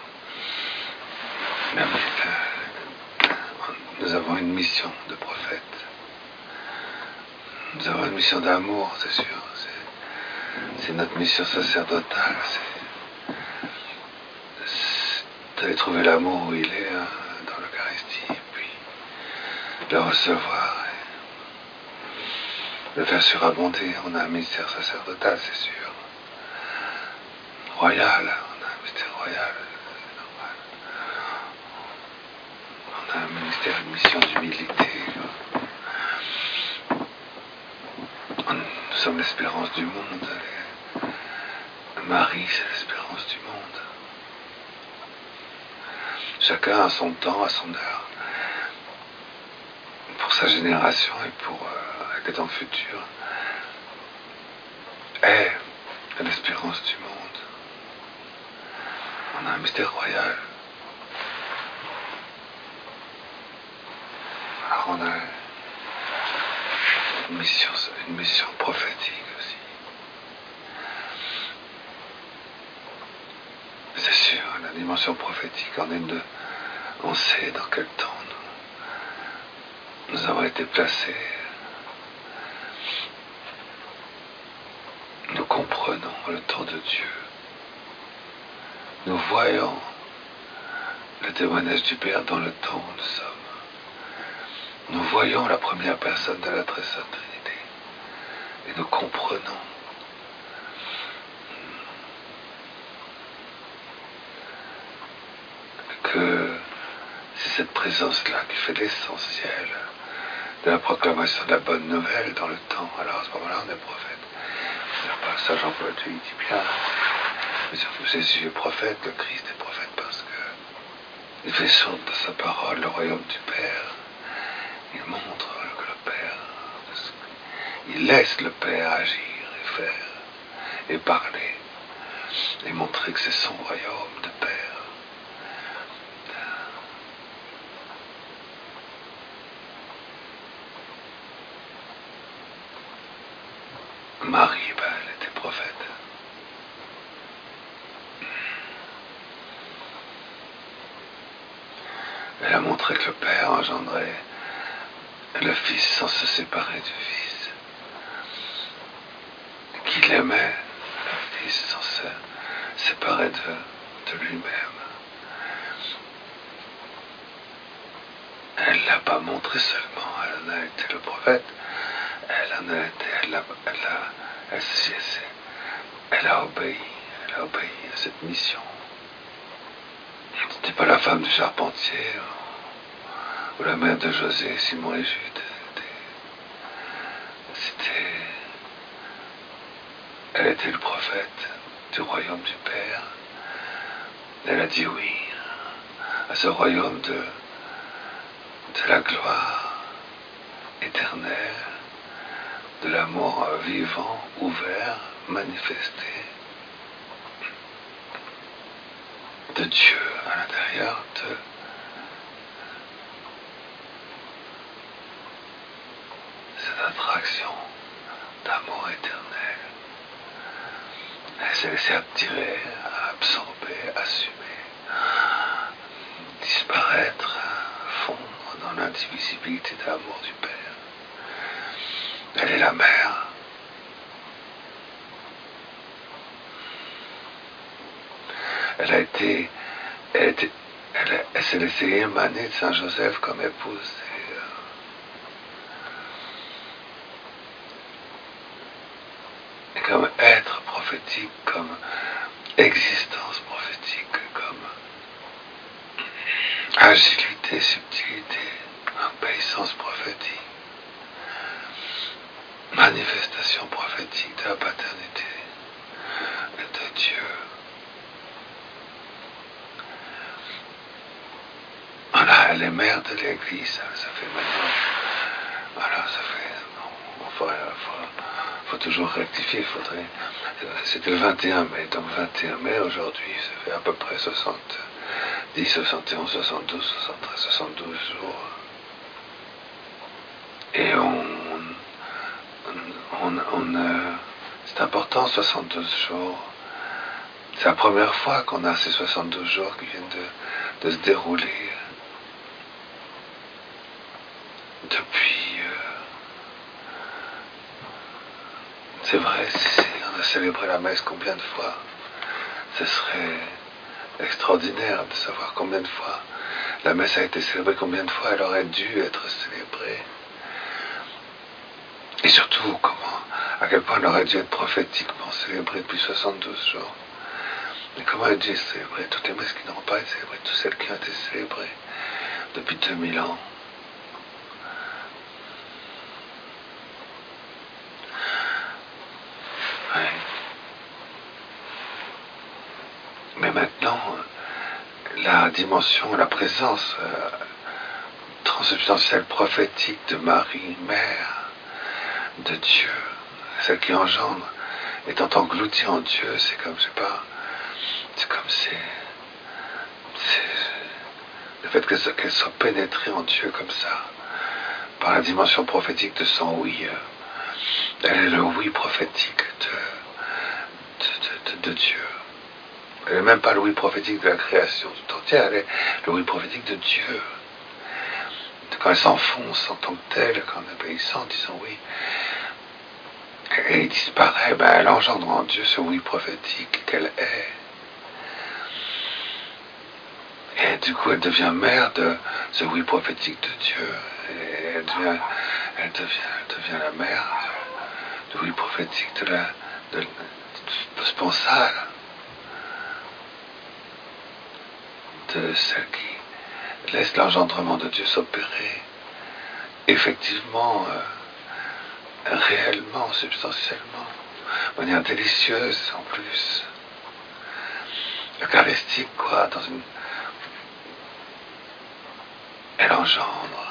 [SPEAKER 1] euh, même, euh, nous avons une mission de prophète. Nous avons une mission d'amour, c'est sûr. C'est, c'est notre mission sacerdotale. C'est, c'est d'aller trouver l'amour où il est, hein, dans l'Eucharistie, et puis le recevoir, et le faire surabonder. On a un ministère sacerdotal, c'est sûr. Royal. Royal, c'est normal. On a un ministère, une mission d'humilité. Nous sommes l'espérance du monde. Marie, c'est l'espérance du monde. Chacun a son temps, a son heure, pour sa génération et pour euh, les temps futurs, est l'espérance du monde. On a un mystère royal. Alors on a une mission, une mission prophétique aussi. C'est sûr, la dimension prophétique en est de... On sait dans quel temps nous, nous avons été placés. Nous comprenons le temps de Dieu. Nous voyons le témoignage du Père dans le temps où nous sommes. Nous voyons la première personne de la Très Sainte Trinité. Et nous comprenons que c'est cette présence-là qui fait l'essentiel de la proclamation de la bonne nouvelle dans le temps. Alors à ce moment-là, on est prophète. Ça, Jean-Paul II dit bien. Mais surtout, Jésus est prophète, le Christ est prophète parce que il fait sourdre de sa parole le royaume du Père. Il montre que le Père, il laisse le Père agir et faire et parler et montrer que c'est son royaume de Père. Elle a montré que le Père engendrait le Fils sans se séparer du Fils, qu'il aimait le Fils sans se séparer de, de lui-même. Elle ne l'a pas montré seulement, elle en a été le prophète, elle en a été, elle a, elle a, elle, elle a obéi, elle a obéi à cette mission. C'était pas la femme du charpentier, ou la mère de José, Simon et Jude. C'était, elle était le prophète du royaume du Père. Elle a dit oui à ce royaume de, de la gloire éternelle, de l'amour vivant, ouvert, manifesté, de Dieu à l'intérieur de cette attraction d'amour éternel. Elle s'est laissée attirer, absorber, assumer, disparaître, fondre dans l'indivisibilité de l'amour du Père. Elle est la mère. Elle a été, elle, était, elle, elle s'est laissée émaner de Saint Joseph comme épouse. Et, euh, et comme être prophétique, comme existence prophétique, comme agilité, subtilité, obéissance prophétique, manifestation prophétique de la paternité de Dieu. Voilà, elle est mère de l'Église, ça, ça fait maintenant, voilà, ça fait, bon, il faut, faut, faut toujours rectifier, il faudrait, c'était le vingt et un mai, donc vingt et un mai aujourd'hui, ça fait à peu près soixante-dix, soixante et onze, soixante-douze, soixante-treize, soixante-douze jours. Et on, on, on euh, c'est important, soixante-douze jours. C'est la première fois qu'on a ces soixante-douze jours qui viennent de, de se dérouler. Depuis, euh, c'est vrai, si on a célébré la messe combien de fois, ce serait extraordinaire de savoir combien de fois la messe a été célébrée, combien de fois elle aurait dû être célébrée. Et surtout, comment, à quel point elle aurait dû être prophétiquement célébrée depuis soixante-douze jours. Et comment elle a dû être célébrée, toutes les messes qui n'auront pas été célébrées, toutes celles qui ont été célébrées depuis deux mille ans. Ouais. Mais maintenant, la dimension, la présence euh, transsubstantielle prophétique de Marie, Mère de Dieu, celle qui engendre, étant engloutie en Dieu, c'est comme, je sais pas, c'est comme si, c'est le fait que, qu'elle soit pénétrée en Dieu comme ça, par la dimension prophétique de son oui, euh, elle est le oui prophétique de, de, de, de, de Dieu. Elle n'est même pas le oui prophétique de la création tout entière, elle est le oui prophétique de Dieu. Quand elle s'enfonce en tant que telle, quand elle est obéissante, disant oui, et il disparaît, ben elle engendre en Dieu ce oui prophétique qu'elle est. Et du coup, elle devient mère de ce oui prophétique de Dieu. Et elle devient, elle devient, elle devient la mère du oui prophétique de la de, de sponsale, de celle qui laisse l'engendrement de Dieu s'opérer effectivement, euh, réellement, substantiellement, de manière délicieuse en plus, eucharistique quoi, dans une, elle engendre,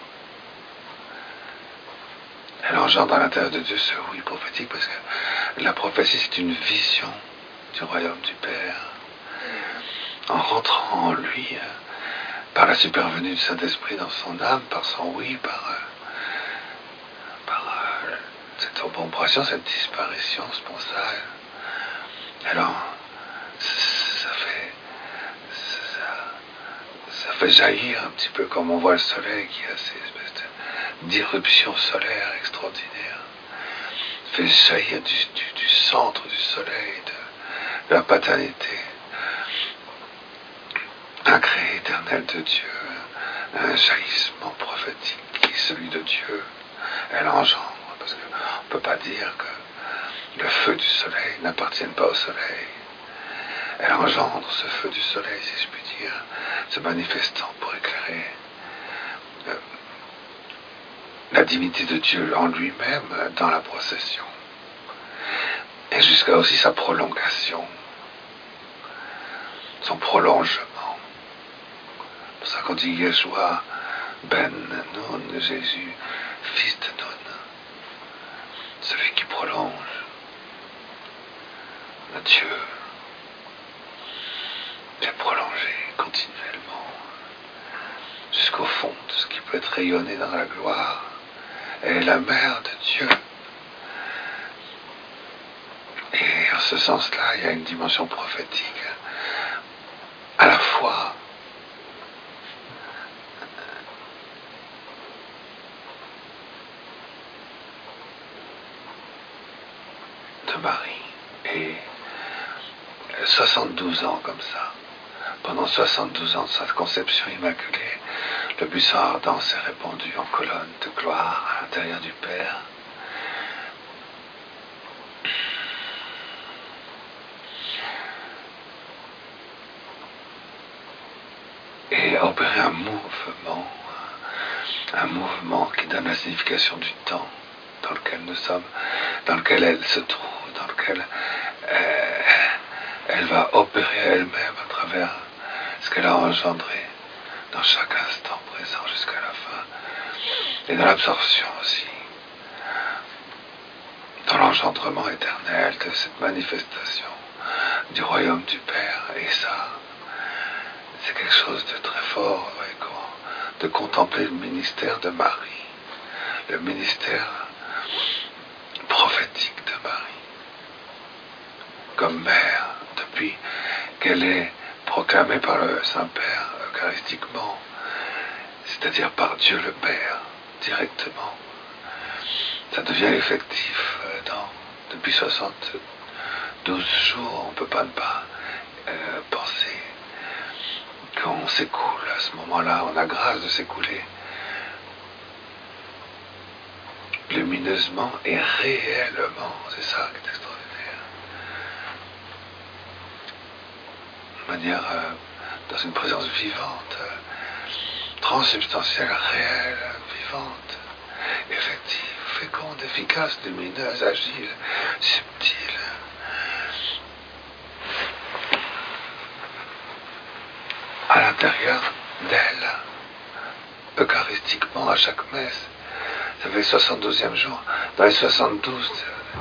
[SPEAKER 1] elle engendre à l'intérieur de Dieu ce oui prophétique, parce que la prophétie c'est une vision du royaume du Père, en rentrant en lui, euh, par la supervenue du Saint-Esprit dans son âme, par son oui, par, euh, par euh, cette obrombration, cette disparition sponsale. Alors, ça fait, ça, ça fait jaillir un petit peu comme on voit le soleil qui a ces espèces d'irruptions solaires extraordinaires, fait jaillir du, du, du centre du soleil, de, de la paternité, un créé éternel de Dieu, un jaillissement prophétique qui est celui de Dieu. Elle engendre, parce qu'on ne peut pas dire que le feu du soleil n'appartienne pas au soleil. Elle engendre ce feu du soleil, si je puis dire, se manifestant pour éclairer euh, la divinité de Dieu en lui-même dans la procession. Et jusqu'à aussi sa prolongation, son prolongement. C'est pour ça qu'on dit Yeshua ben Nun, Jésus, fils de Nun, celui qui prolonge le Dieu est prolongé continuellement jusqu'au fond de ce qui peut être rayonné dans la gloire. Elle est la mère de Dieu. Et en ce sens-là, il y a une dimension prophétique à la fois de Marie et soixante-douze ans comme ça. Pendant soixante-douze ans de sa conception immaculée, le buisson ardent s'est répandu en colonne de gloire à l'intérieur du Père. Et a opéré un mouvement, un mouvement qui donne la signification du temps dans lequel nous sommes, dans lequel elle se trouve, dans lequel euh, elle va opérer elle-même à travers ce qu'elle a engendré dans chaque instant présent jusqu'à la fin, et dans l'absorption aussi, dans l'engendrement éternel de cette manifestation du royaume du Père. Et ça, c'est quelque chose de très fort, de contempler le ministère de Marie, le ministère prophétique de Marie, comme mère, depuis qu'elle est proclamée par le Saint-Père eucharistiquement, c'est-à-dire par Dieu le Père, directement. Ça devient effectif dans, depuis soixante-douze jours. On ne peut pas ne pas euh, penser qu'on s'écoule à ce moment-là, on a grâce de s'écouler lumineusement et réellement. C'est ça qui est extraordinaire. De manière, euh, dans une présence vivante, euh, transsubstantielle, réelle, vivante, effective, féconde, efficace, lumineuse, agile, subtile. À l'intérieur d'elle, eucharistiquement, à chaque messe. Ça fait le soixante-douzième jour. Dans les soixante-douze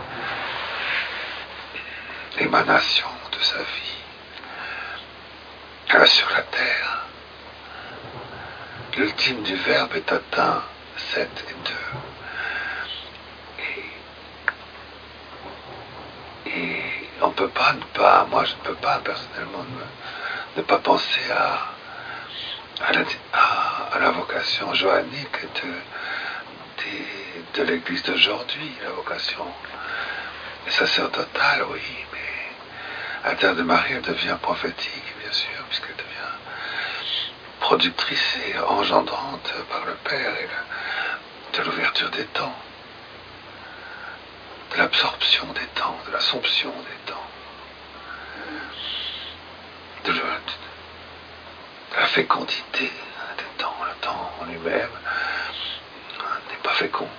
[SPEAKER 1] émanations de sa vie, elle a sur la terre. L'ultime du Verbe est atteint, sept et deux. Et, et on ne peut pas ne pas, moi je ne peux pas personnellement ne, ne pas penser à, à, la, à, à la vocation johannique de, de, de l'Église d'aujourd'hui, la vocation sacerdotale, oui, mais à la terre de Marie, elle devient prophétique, bien sûr, puisqu'elle devient productrice et engendrante par le Père et le, de l'ouverture des temps, de l'absorption des temps, de l'assomption des temps, de, le, de la fécondité des temps. Le temps en lui-même n'est pas fécond.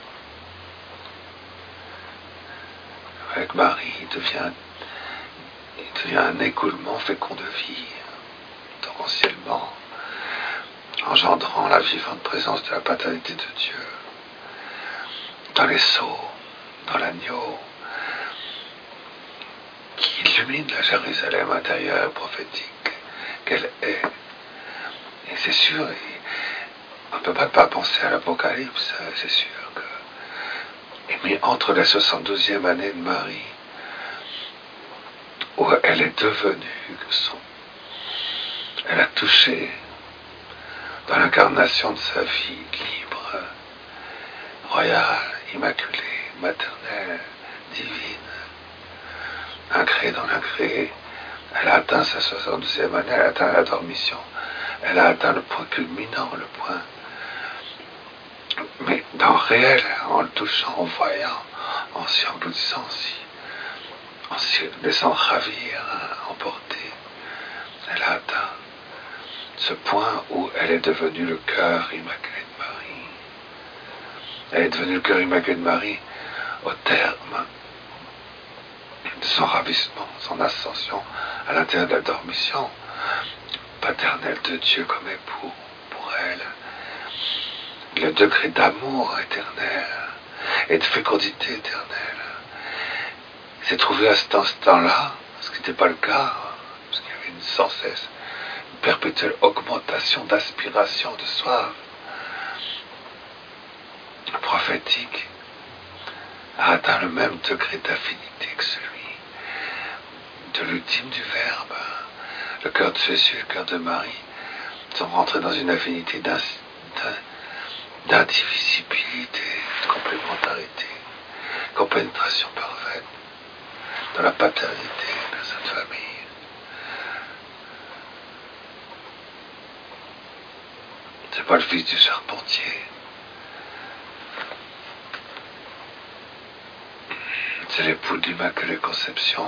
[SPEAKER 1] Avec Marie, il devient, il devient un écoulement fécond de vie, torrentiellement, engendrant la vivante présence de la paternité de Dieu dans les sceaux, dans l'agneau, qui illumine la Jérusalem intérieure prophétique qu'elle est. Et c'est sûr, on ne peut pas ne pas penser à l'Apocalypse, c'est sûr que. Mais entre la soixante-douzième année de Marie, où elle est devenue, son, elle a touché dans l'incarnation de sa vie libre, royale, immaculée, maternelle, divine, incréée dans l'incréé. Elle a atteint sa soixante-douzième année, elle a atteint la dormition, elle a atteint le point culminant, le point. Mais dans le réel, en le touchant, en voyant, en s'y engloutissant, en s'y laissant ravir, emporter, elle a atteint ce point où elle est devenue le cœur immaculé de Marie. Elle est devenue le cœur immaculé de Marie au terme de son ravissement, son ascension à l'intérieur de la dormition paternelle de Dieu comme époux pour elle. Le degré d'amour éternel et de fécondité éternelle s'est trouvé à cet instant-là, ce qui n'était pas le cas, parce qu'il y avait une sans cesse, une perpétuelle augmentation d'aspiration, de soif prophétique, a atteint le même degré d'affinité que celui de l'ultime du Verbe. Le cœur de Jésus et le cœur de Marie sont rentrés dans une affinité d'indivisibilité, de complémentarité, compénétration parfaite dans la paternité de cette famille. C'est pas le fils du charpentier. C'est l'époux de l'Immaculée Conception.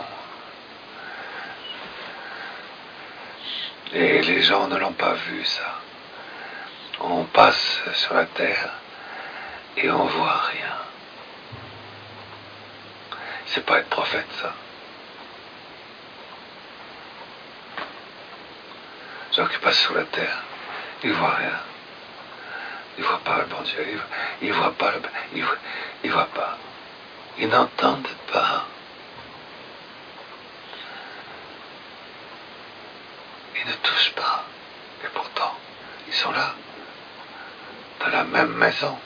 [SPEAKER 1] Et les gens ne l'ont pas vu, ça. On passe sur la terre et on voit rien. C'est pas être prophète, ça. Les gens qui passent sur la terre, ils voient rien. Ils voient pas le bon Dieu. Ils, ils voient pas le... Ils, ils voient pas. Ils n'entendent pas. Ils ne touchent pas. Et pourtant, ils sont là, dans la même maison.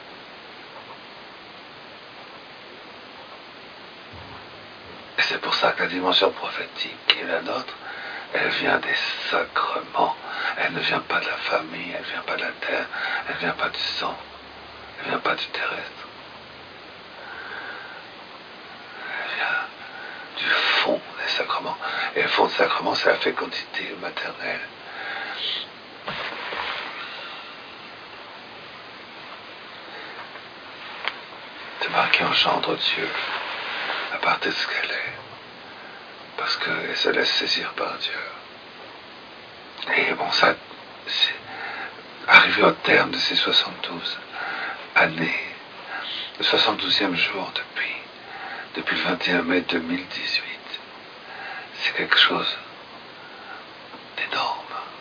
[SPEAKER 1] Et c'est pour ça que la dimension prophétique qui est la nôtre, elle vient des sacrements. Elle ne vient pas de la famille, elle ne vient pas de la terre, elle ne vient pas du sang, elle ne vient pas du terrestre. Du fond des sacrements. Et le fond des sacrements, c'est la fécondité maternelle. C'est Marie qui engendre Dieu à partir de ce qu'elle est. Parce qu'elle se laisse saisir par Dieu. Et bon, ça, c'est arrivé au terme de ces soixante-douze années, le soixante-douzième jour depuis. Depuis le vingt et un mai deux mille dix-huit, c'est quelque chose d'énorme.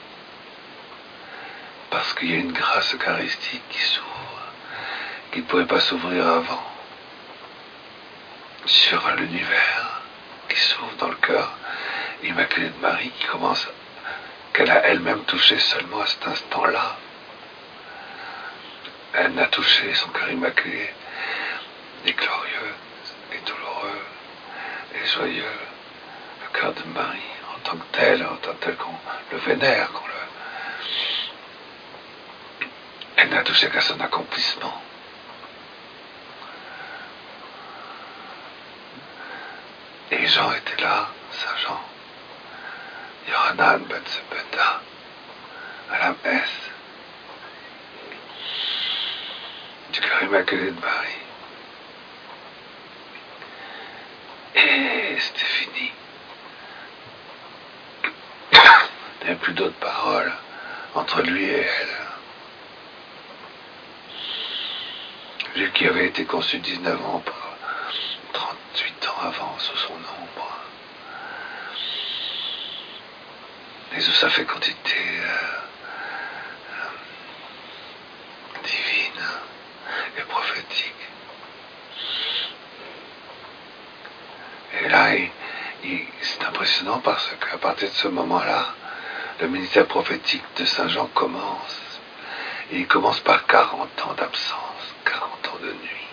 [SPEAKER 1] Parce qu'il y a une grâce eucharistique qui s'ouvre, qui ne pouvait pas s'ouvrir avant, sur l'univers, qui s'ouvre dans le cœur immaculé de Marie, qui commence, qu'elle a elle-même touché seulement à cet instant-là. Elle n'a touché son cœur immaculé, et glorieux, et douloureux, et joyeux, le cœur de Marie, en tant que tel, en tant que tel qu'on le vénère, qu'on le... Elle n'a touché qu'à son accomplissement. Et Jean était là, Saint Jean, Yohanan ben Zebeda, à la messe du cœur immaculé de Marie. Et c'était fini. Il n'y avait plus d'autres paroles entre lui et elle. Lui qui avait été conçu dix-neuf ans, trente-huit ans avant, sous son ombre. Et sous sa fécondité euh, divine et prophétique. Et là, il, il, c'est impressionnant parce qu'à partir de ce moment-là, le ministère prophétique de Saint Jean commence. Et il commence par quarante ans d'absence, quarante ans de nuit.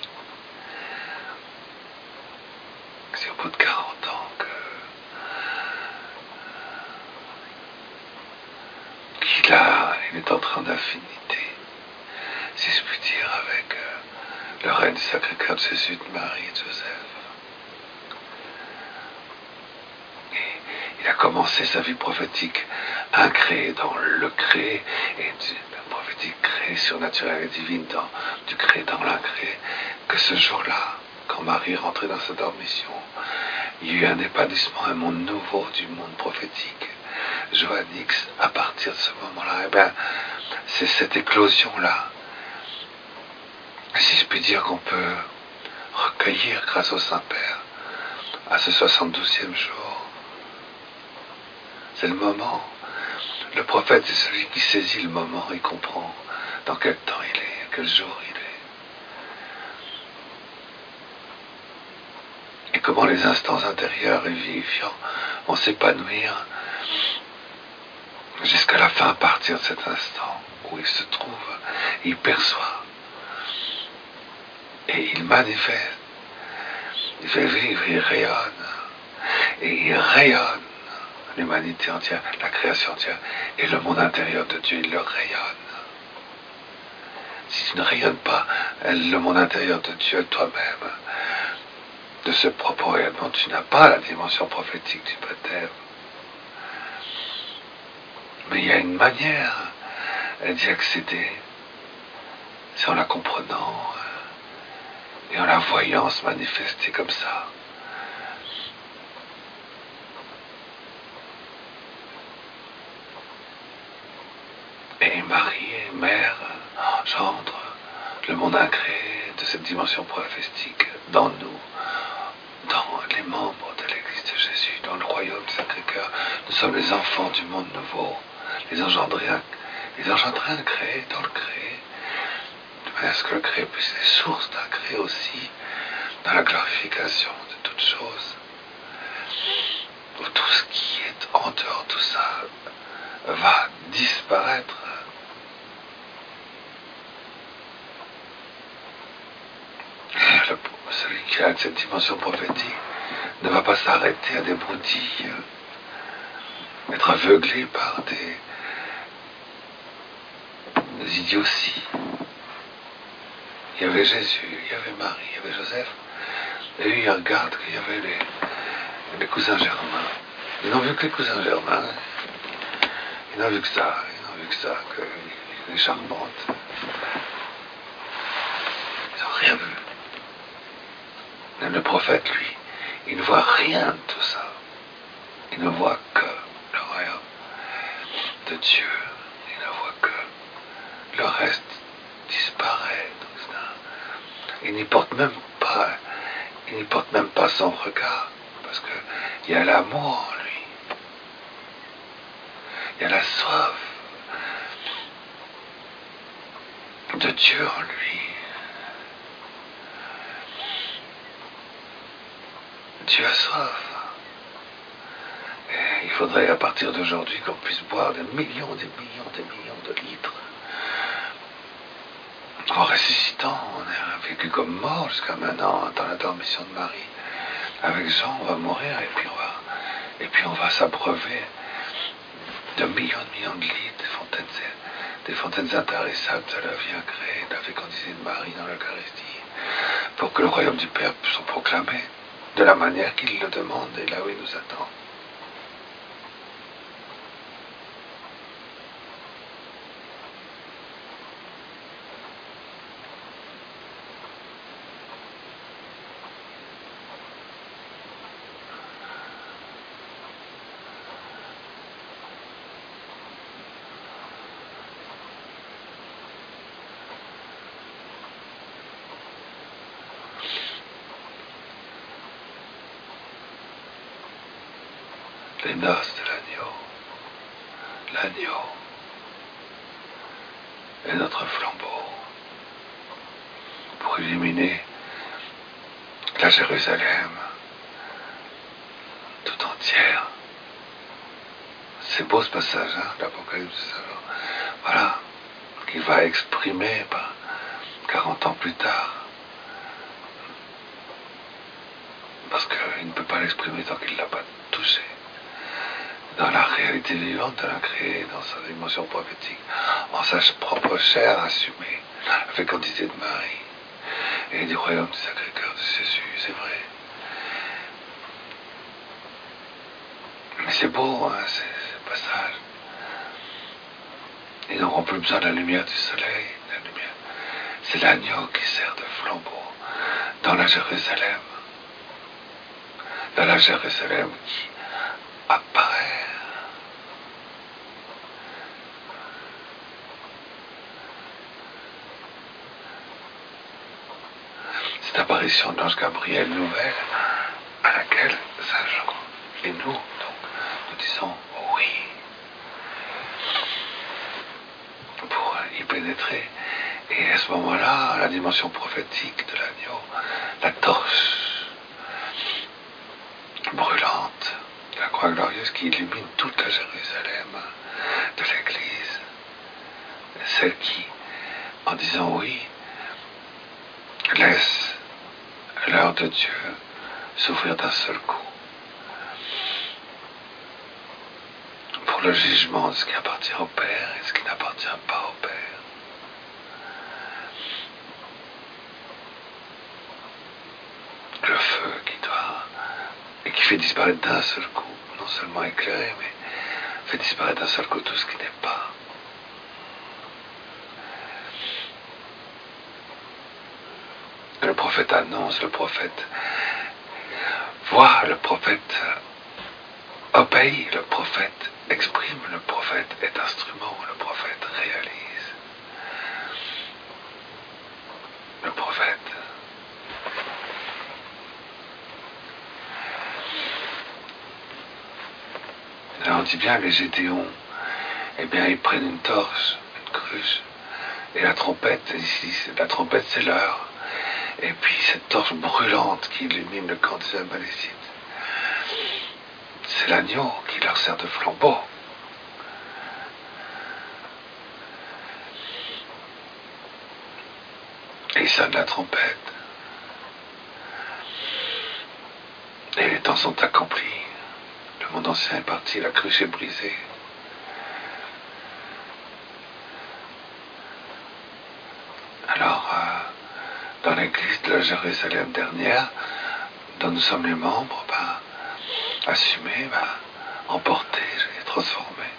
[SPEAKER 1] C'est au bout de quarante ans que qu'il a il est en train d'infinité, si je puis dire, avec euh, le règne du Sacré-Cœur de Jésus, de Marie et de Joseph. Et il a commencé sa vie prophétique incréée dans le créé, et du, la prophétique créée surnaturelle et divine dans, du créé dans l'incréé, que ce jour-là, quand Marie est rentrée dans sa dormition, il y a eu un épanouissement, un monde nouveau du monde prophétique. Johann X, à partir de ce moment-là, eh bien, c'est cette éclosion-là, si je puis dire, qu'on peut recueillir grâce au Saint-Père à ce soixante-douzième jour. C'est le moment. Le prophète, c'est celui qui saisit le moment et comprend dans quel temps il est, à quel jour il est. Et comment les instants intérieurs et vivifiants vont s'épanouir jusqu'à la fin, à partir de cet instant où il se trouve, il perçoit et il manifeste, il fait vivre, il rayonne, et il rayonne l'humanité entière, la création entière, et le monde intérieur de Dieu, il le rayonne. Si tu ne rayonnes pas le monde intérieur de Dieu toi-même, de ce propos rayonnement, tu n'as pas la dimension prophétique du baptême. Mais il y a une manière d'y accéder, c'est en la comprenant et en la voyant se manifester comme ça. Et Marie est mère, engendre le monde incréé de cette dimension prophétique dans nous, dans les membres de l'Église de Jésus, dans le royaume du Sacré-Cœur. Nous sommes les enfants du monde nouveau, les engendrés, les engendrés incréés dans le créé, de manière à ce que le créé puisse être source d'un créé aussi, dans la glorification de toutes choses, où tout ce qui est en dehors de tout ça va disparaître. Le, celui qui a cette dimension prophétique ne va pas s'arrêter à des broutilles, être aveuglé par des, des idioties. Il y avait Jésus, il y avait Marie, il y avait Joseph, et lui il regarde qu'il y avait les, les cousins germains. Ils n'ont vu que les cousins germains. Ils n'ont vu que ça, ils n'ont vu que ça, que les charmantes. Ils n'ont rien vu. Même le prophète, lui, il ne voit rien de tout ça. Il ne voit que le royaume de Dieu. Il ne voit que le reste disparaît. Donc, un... Il n'y porte même pas, il n'y porte même pas son regard, parce que il y a l'amour en lui. Il y a la soif de Dieu en lui. Dieu a soif. Et il faudrait à partir d'aujourd'hui qu'on puisse boire des millions, des millions, des millions de litres. En ressuscitant, on a vécu comme mort jusqu'à maintenant dans la dormition de Marie. Avec Jean, on va mourir et puis on va, et puis on va s'abreuver de millions de millions de litres, des fontaines, des fontaines intarissables de la vie incréée, de la fécondité de Marie dans l'Eucharistie, pour que le royaume du Père soit proclamé de la manière qu'il le demande et là où il nous attend. Les noces de l'agneau. L'agneau est notre flambeau pour illuminer la Jérusalem tout entière. C'est beau ce passage, hein, l'Apocalypse. Voilà, qui va exprimer ben, quarante ans plus tard. Parce qu'il ne peut pas l'exprimer tant qu'il ne l'a pas touché. dans la réalité vivante de l'incréé, dans sa dimension prophétique, en sa propre chair assumée, la fécondité de Marie et du royaume du Sacré-Cœur de Jésus, c'est vrai. Mais c'est beau, hein, c'est ce passage. Ils n'auront plus besoin de la lumière du soleil. La lumière. C'est l'agneau qui sert de flambeau dans la Jérusalem. Dans la Jérusalem qui apparaît. Cette apparition d'ange Gabriel nouvelle à laquelle Saint Jean et nous, donc, nous disons oui pour y pénétrer. Et à ce moment-là, la dimension prophétique de l'agneau, la torche brûlante de la croix glorieuse qui illumine toute la Jérusalem de l'Église, celle qui, en disant oui, laisse l'heure de Dieu s'ouvrir d'un seul coup pour le jugement de ce qui appartient au Père et ce qui n'appartient pas au Père. Le feu qui doit et qui fait disparaître d'un seul coup, non seulement éclairer, mais fait disparaître d'un seul coup tout ce qui n'est pas. Le prophète annonce, le prophète voit, le prophète obéit, le prophète exprime, le prophète est instrument, le prophète réalise. Le prophète là on dit bien les Gédéons, eh bien ils prennent une torche, une cruche, et la trompette, ici, la trompette c'est l'heure. Et puis cette torche brûlante qui illumine le camp des Amalécites, c'est l'agneau qui leur sert de flambeau. Et il sonne la trompette. Et les temps sont accomplis. Le monde ancien est parti, la cruche est brisée. Alors, euh, dans l'église de la Jérusalem dernière, dont nous sommes les membres, ben, assumés, ben, emportés, transformés.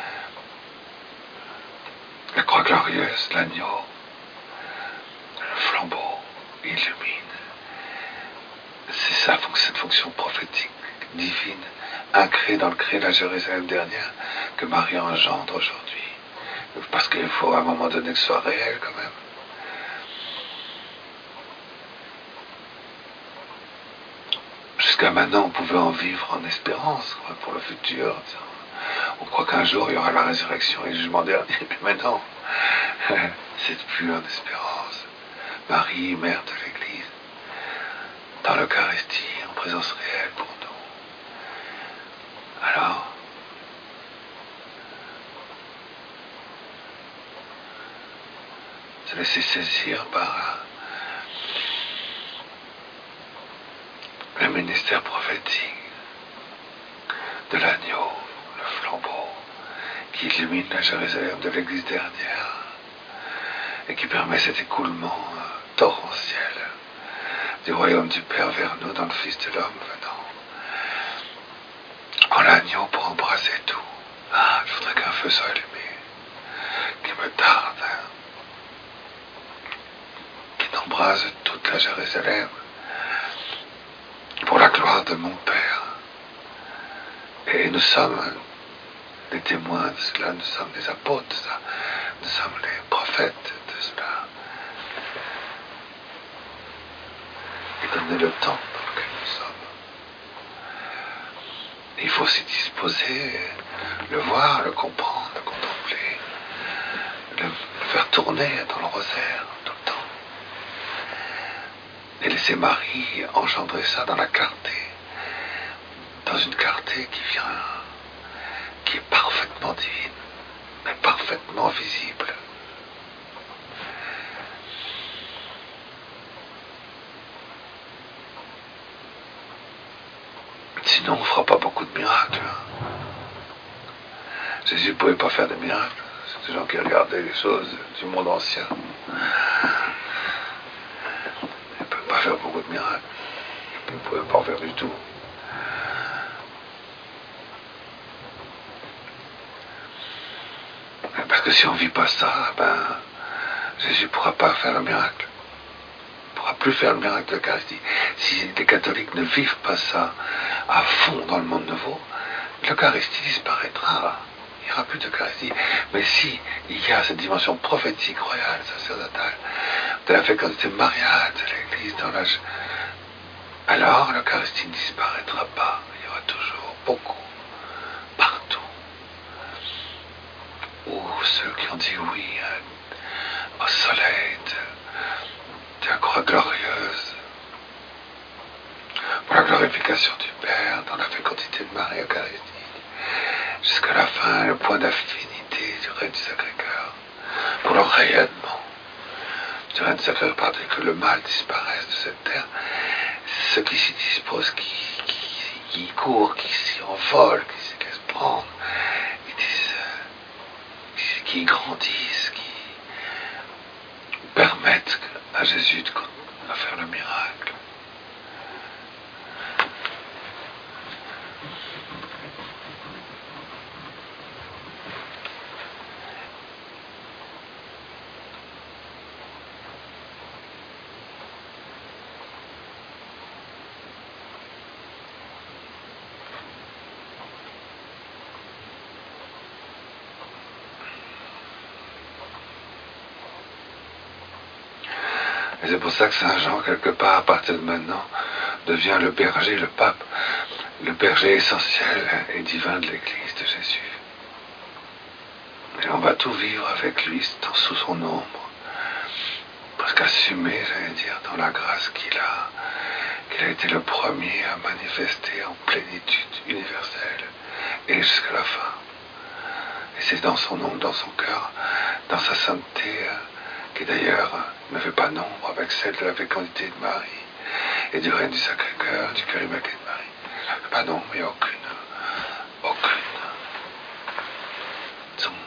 [SPEAKER 1] La croix glorieuse, l'agneau, le flambeau illumine. C'est ça, cette fonction prophétique, divine, incrée dans le cré de la Jérusalem dernière, que Marie engendre aujourd'hui. Parce qu'il faut à un moment donné que ce soit réel quand même. Jusqu'à maintenant, on pouvait en vivre en espérance quoi, pour le futur. On croit qu'un jour, il y aura la résurrection et le jugement dernier. Mais maintenant, c'est plus en espérance. Marie, mère de l'Église, dans l'Eucharistie, en présence réelle pour nous. Alors, se laisser saisir par le ministère prophétique de l'agneau, le flambeau, qui illumine la Jérusalem de l'Église dernière et qui permet cet écoulement torrentiel du royaume du Père vers nous dans le Fils de l'homme venant. En l'agneau pour embraser tout. Ah, il faudrait qu'un feu soit allumé, qui me tarde, qui embrase toute la Jérusalem pour la gloire de mon Père. Et nous sommes les témoins de cela, nous sommes les apôtres de ça, nous sommes les prophètes de cela. Et donner le temps dans lequel nous sommes. Et il faut s'y disposer, le voir, le comprendre, le contempler, le faire tourner dans le rosaire tout le temps. Et laisser Marie engendrer ça dans la clarté, dans une clarté qui vient, qui est parfaitement divine, mais parfaitement visible. Sinon, on ne fera pas beaucoup de miracles. Jésus ne pouvait pas faire de miracles. C'est des gens qui regardaient les choses du monde ancien. Il ne pouvait pas faire beaucoup de miracles. Il ne pouvait pas en faire du tout. Parce que si on ne vit pas ça, ben, Jésus ne pourra pas faire le miracle. Il ne pourra plus faire le miracle de l'Eucharistie. Si les catholiques ne vivent pas ça à fond dans le monde nouveau, l'Eucharistie disparaîtra. Il n'y aura plus d'Eucharistie. Mais si il y a cette dimension prophétique, royale, sacerdotale, de la fécondité mariale de l'Église dans l'âge, alors l'Eucharistie ne disparaîtra pas. Il y aura toujours beaucoup, partout. Ou ceux qui ont dit oui au soleil de, de la croix glorieuse, pour la glorification du Père dans la fécondité de Marie Eucharistique, jusqu'à la fin, le point d'affinité du règne du Sacré-Cœur, pour le rayonnement du règne du Sacré-Cœur, par que le mal disparaisse de cette terre, ceux qui s'y disposent, qui, qui, qui courent, qui s'y envolent, qui s'y laissent prendre, qui, disent, qui, qui grandissent, qui permettent à Jésus de, de faire le miracle. Et c'est pour ça que Saint Jean, quelque part, à partir de maintenant, devient le berger, le pape, le berger essentiel et divin de l'Église de Jésus. Et on va tout vivre avec lui, sous son ombre, presque assumé, j'allais dire, dans la grâce qu'il a, qu'il a été le premier à manifester en plénitude universelle et jusqu'à la fin. Et c'est dans son ombre, dans son cœur, dans sa sainteté, qui d'ailleurs ne fait pas nombre avec celle de la fécondité de Marie et du règne du Sacré-Cœur, du cœur immaculé de Marie. Ne fait pas nombre, mais aucune, aucune. Son,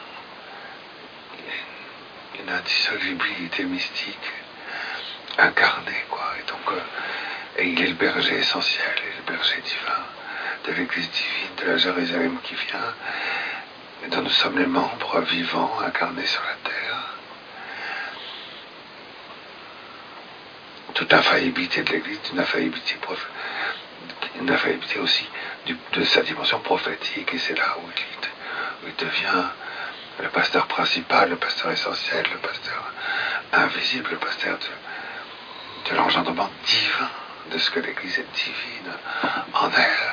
[SPEAKER 1] une, une indissolubilité mystique incarnée, quoi. Et donc, euh, et il est le berger essentiel, et le berger divin de l'Église divine, de la Jérusalem qui vient, et dont nous sommes les membres vivants, incarnés sur la terre. Toute infaillibilité de l'Église, une infaillibilité, une infaillibilité aussi du, de sa dimension prophétique, et c'est là où il, où il devient le pasteur principal, le pasteur essentiel, le pasteur invisible, le pasteur de, de l'engendrement divin, de ce que l'Église est divine en elle.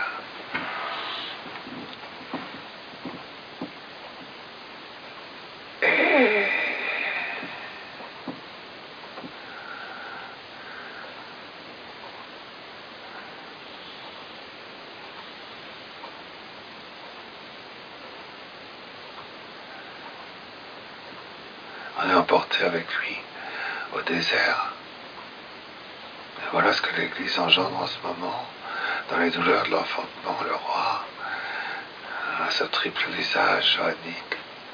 [SPEAKER 1] Et on est emporté avec lui au désert. Et voilà ce que l'Église engendre en ce moment, dans les douleurs de l'enfantement, le roi, à ce triple visage joannique,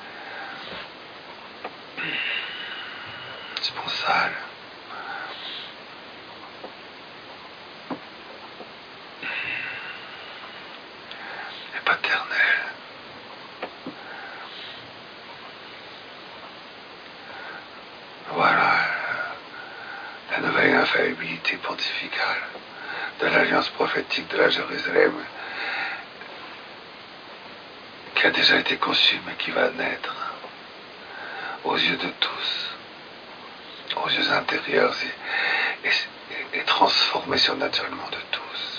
[SPEAKER 1] sponsal, et paternel. Voilà la nouvelle infaillibilité pontificale de l'alliance prophétique de la Jérusalem qui a déjà été conçue mais qui va naître aux yeux de tous, aux yeux intérieurs et, et, et transformer surnaturellement de tous.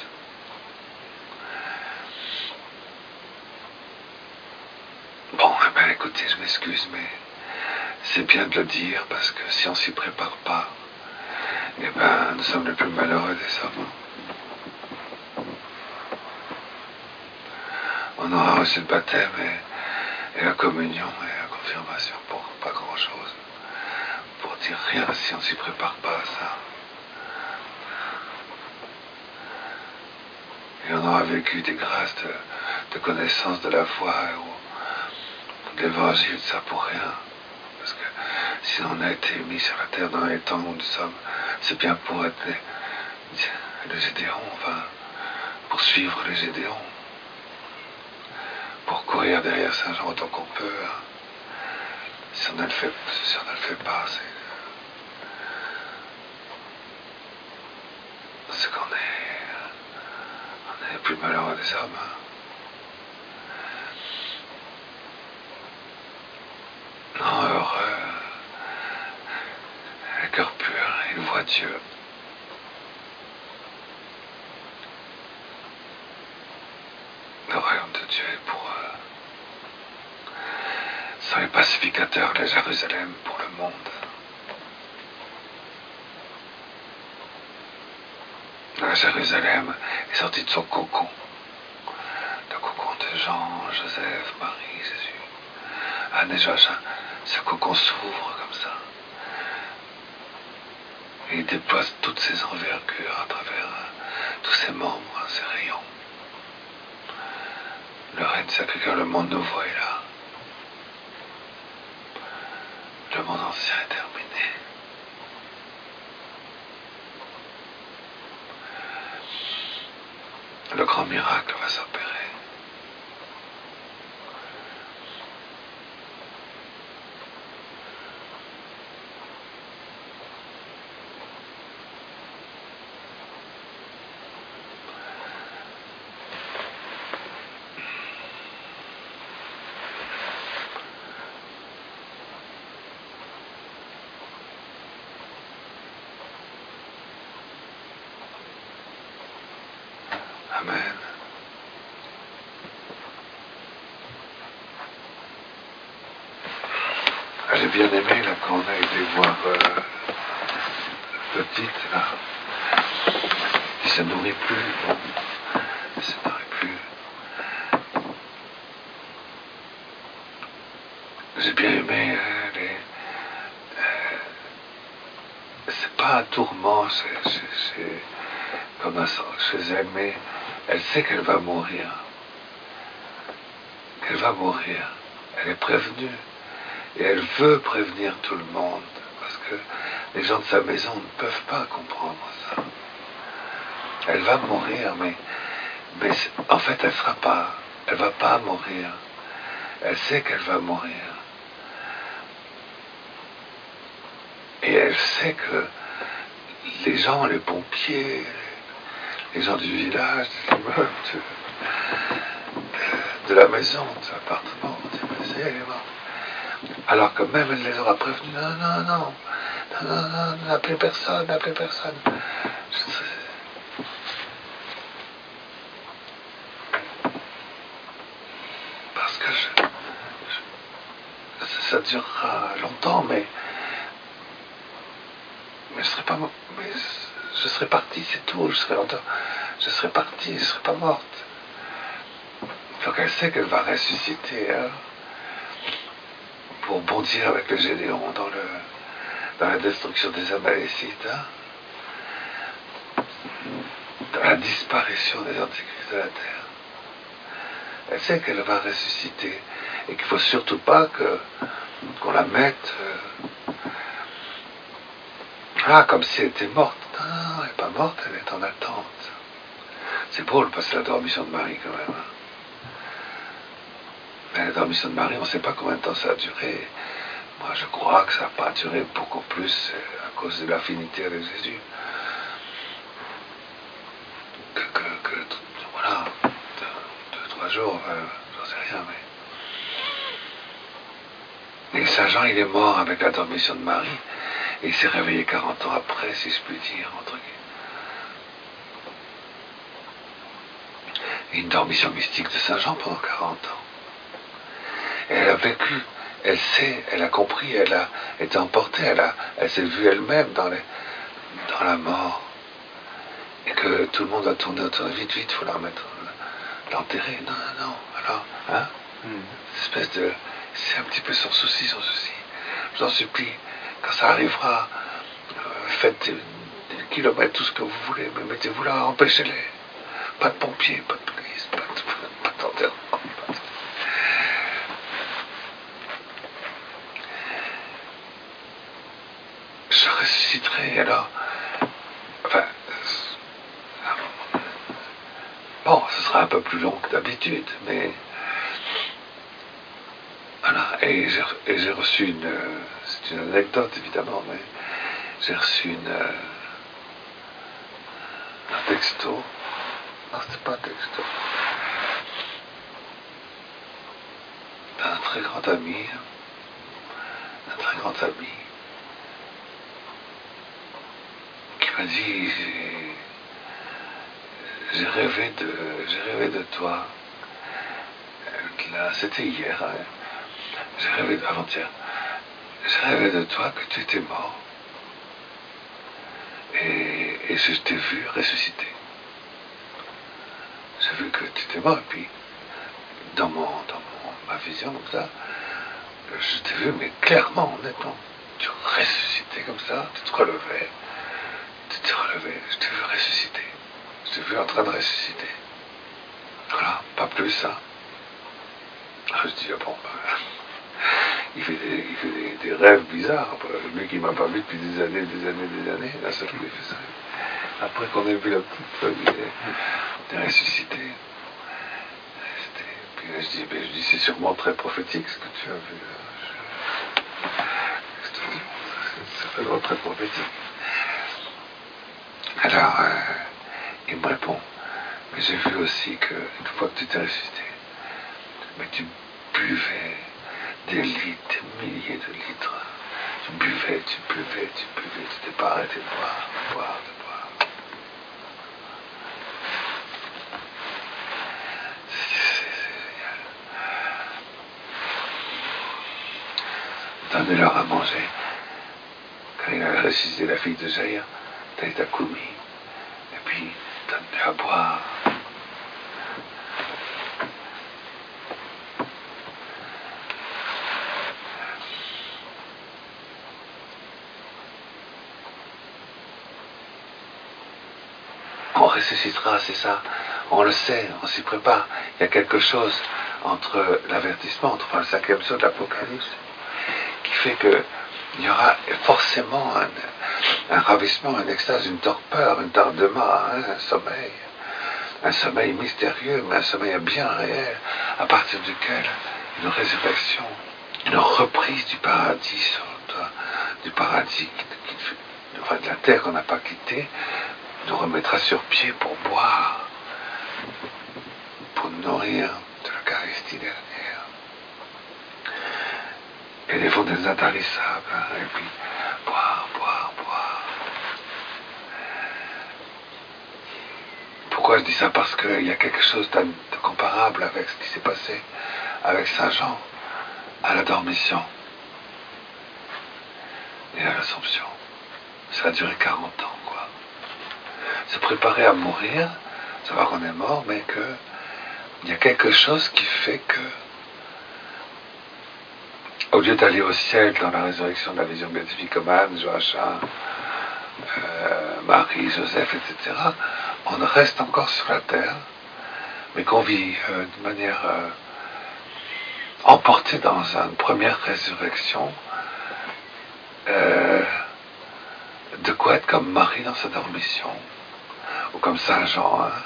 [SPEAKER 1] Bon, eh ben écoutez, je m'excuse, mais c'est bien de le dire, parce que si on s'y prépare pas, eh ben, nous sommes les plus malheureux des hommes. On aura reçu le baptême et, et la communion et la confirmation pour pas grand chose. Pour dire rien si on s'y prépare pas à ça. Et on aura vécu des grâces de, de connaissance de la foi l'évangile, ça pour rien. Parce que si on a été mis sur la terre dans les temps où nous sommes, c'est bien pour être les, les Gédéons, enfin, pour suivre les Gédéons, pour courir derrière Saint Jean autant qu'on peut. Hein. Si on ne le fait, si on ne le fait pas, c'est, c'est qu'on est, on est les plus malheureux des hommes. Hein. Non, heureux, le cœur pur, il voit Dieu. Le royaume de Dieu est pour eux. Ce sont les pacificateurs de Jérusalem pour le monde. La Jérusalem est sortie de son cocon. Le cocon de Jean, Joseph, Marie, Jésus, Anne et Joachim. Ce cocon s'ouvre comme ça. Et il déploie toutes ses envergures à travers tous ses membres, ses rayons. Le règne sacré, le monde nouveau est là. Le monde ancien est terminé. Le grand miracle va s'opérer. Amen. J'ai bien aimé là quand on a été voir euh, la petite là, qui se nourrit plus, bon, elle se nourrit plus. J'ai bien aimé euh, les, euh, c'est pas un tourment c'est, c'est, c'est comme un, chez elle, mais elle sait qu'elle va mourir. Qu'elle va mourir. Elle est prévenue. Et elle veut prévenir tout le monde. Parce que les gens de sa maison ne peuvent pas comprendre ça. Elle va mourir, mais, mais en fait, elle sera pas. Elle va pas mourir. Elle sait qu'elle va mourir. Et elle sait que les gens, les pompiers, les gens du village, de l'immeuble, de, de, de la maison, de l'appartement, elle est morte. Alors que même elle les aura prévenus, non, non, non, non, non, non, n'appelez personne, n'appelez personne. Parce que je, je, ça durera longtemps, mais, mais je serai pas, mais je serai parti, c'est tout, je serai longtemps, je serai parti, je serai pas morte. Donc elle sait qu'elle va ressusciter, hein, pour bondir avec le Gédéon dans, le, dans la destruction des Amalécites, hein, dans la disparition des antichrists de la terre. Elle sait qu'elle va ressusciter et qu'il ne faut surtout pas que, qu'on la mette euh, ah, comme si elle était morte. Non, non, elle n'est pas morte, elle est en attente. C'est drôle parce que c'est la dormition de Marie quand même. Hein. Mais la dormition de Marie, on ne sait pas combien de temps ça a duré. Moi, je crois que ça n'a pas duré beaucoup plus à cause de l'affinité avec Jésus. Que, que, que voilà, deux, deux, trois jours, euh, j'en sais rien, mais. Et Saint Jean, il est mort avec la dormition de Marie, et il s'est réveillé quarante ans après, si je puis dire, entre guillemets. Une dormition mystique de Saint Jean pendant quarante ans. Et elle a vécu, elle sait, elle a compris, elle a été emportée, elle, a, elle s'est vue elle-même dans, les, dans la mort. Et que tout le monde a tourné autour, vite, vite, il faut la remettre, l'enterrer. Non, non, non, alors, hein, mm. Cette espèce de, c'est un petit peu son souci, son souci. Je vous en supplie, quand ça arrivera, euh, faites des, des kilomètres, tout ce que vous voulez, mais mettez-vous là, empêchez-les. Pas de pompiers, pas de police, pas de, pas d'enterrement. ressusciterai, alors, enfin, bon, ce sera un peu plus long que d'habitude, mais voilà, et j'ai, et j'ai reçu une, c'est une anecdote évidemment, mais j'ai reçu une, un texto, non, c'était pas un texto, d'un très grand ami, d'un très grand ami, qui m'a dit, j'ai, j'ai rêvé de, j'ai rêvé de toi. Là, c'était hier, hein. J'ai rêvé, de, avant-hier, j'ai rêvé de toi que tu étais mort. Et, et je t'ai vu ressusciter. J'ai vu que tu étais mort, et puis, dans, mon, dans mon, ma vision, comme ça, je t'ai vu, mais clairement, honnêtement, tu ressuscitais comme ça, tu te relevais, tu te relevais, je t'ai vu ressusciter. Je t'ai vu en train de ressusciter. Voilà, pas plus, hein. Je dis, ah bon, il fait, des, il fait des, des rêves bizarres. Le mec, il m'a pas vu depuis des années, des années, des années. La seule fois, il fait ça. Après qu'on ait vu la petite feuille, il est ressuscité. Puis là, je dis, ben, je dis, c'est sûrement très prophétique ce que tu as vu. C'est certainement très prophétique. Alors, euh, il me répond, mais j'ai vu aussi que une fois que tu t'es ressuscité, mais tu buvais des litres, des milliers de litres. Tu buvais, tu buvais, tu buvais, tu t'es pas arrêté de boire, de boire, de boire. C'est, c'est, c'est génial. Donnez-leur à manger. Quand il a ressuscité la fille de Jaïr, Taïta Koumi, et puis donne-leur à boire. On ressuscitera, c'est ça. On le sait, on s'y prépare. Il y a quelque chose entre l'avertissement, entre le cinquième saut de l'Apocalypse, qui fait que il y aura forcément un, un ravissement, une extase, une torpeur, une tardement, hein, un sommeil. Un sommeil mystérieux, mais un sommeil bien réel, à partir duquel une résurrection, une reprise du paradis, du paradis, enfin de la terre qu'on n'a pas quittée, nous remettra sur pied pour boire, pour nourrir de l'Eucharistie dernière. Et les fontaines intarissables, hein, et puis boire, boire, boire. Pourquoi je dis ça? Parce qu'il y a quelque chose de comparable avec ce qui s'est passé avec Saint Jean à la dormition et à l'Assomption. Ça a duré quarante ans, quoi. Se préparer à mourir, savoir qu'on est mort, mais qu'il y a quelque chose qui fait que, au lieu d'aller au ciel dans la résurrection de la vision béatifique comme Anne, Joachim, euh, Marie, Joseph, et cetera, on reste encore sur la terre, mais qu'on vit euh, de manière euh, emportée dans une première résurrection, euh, de quoi être comme Marie dans sa dormition, ou comme Saint Jean, hein,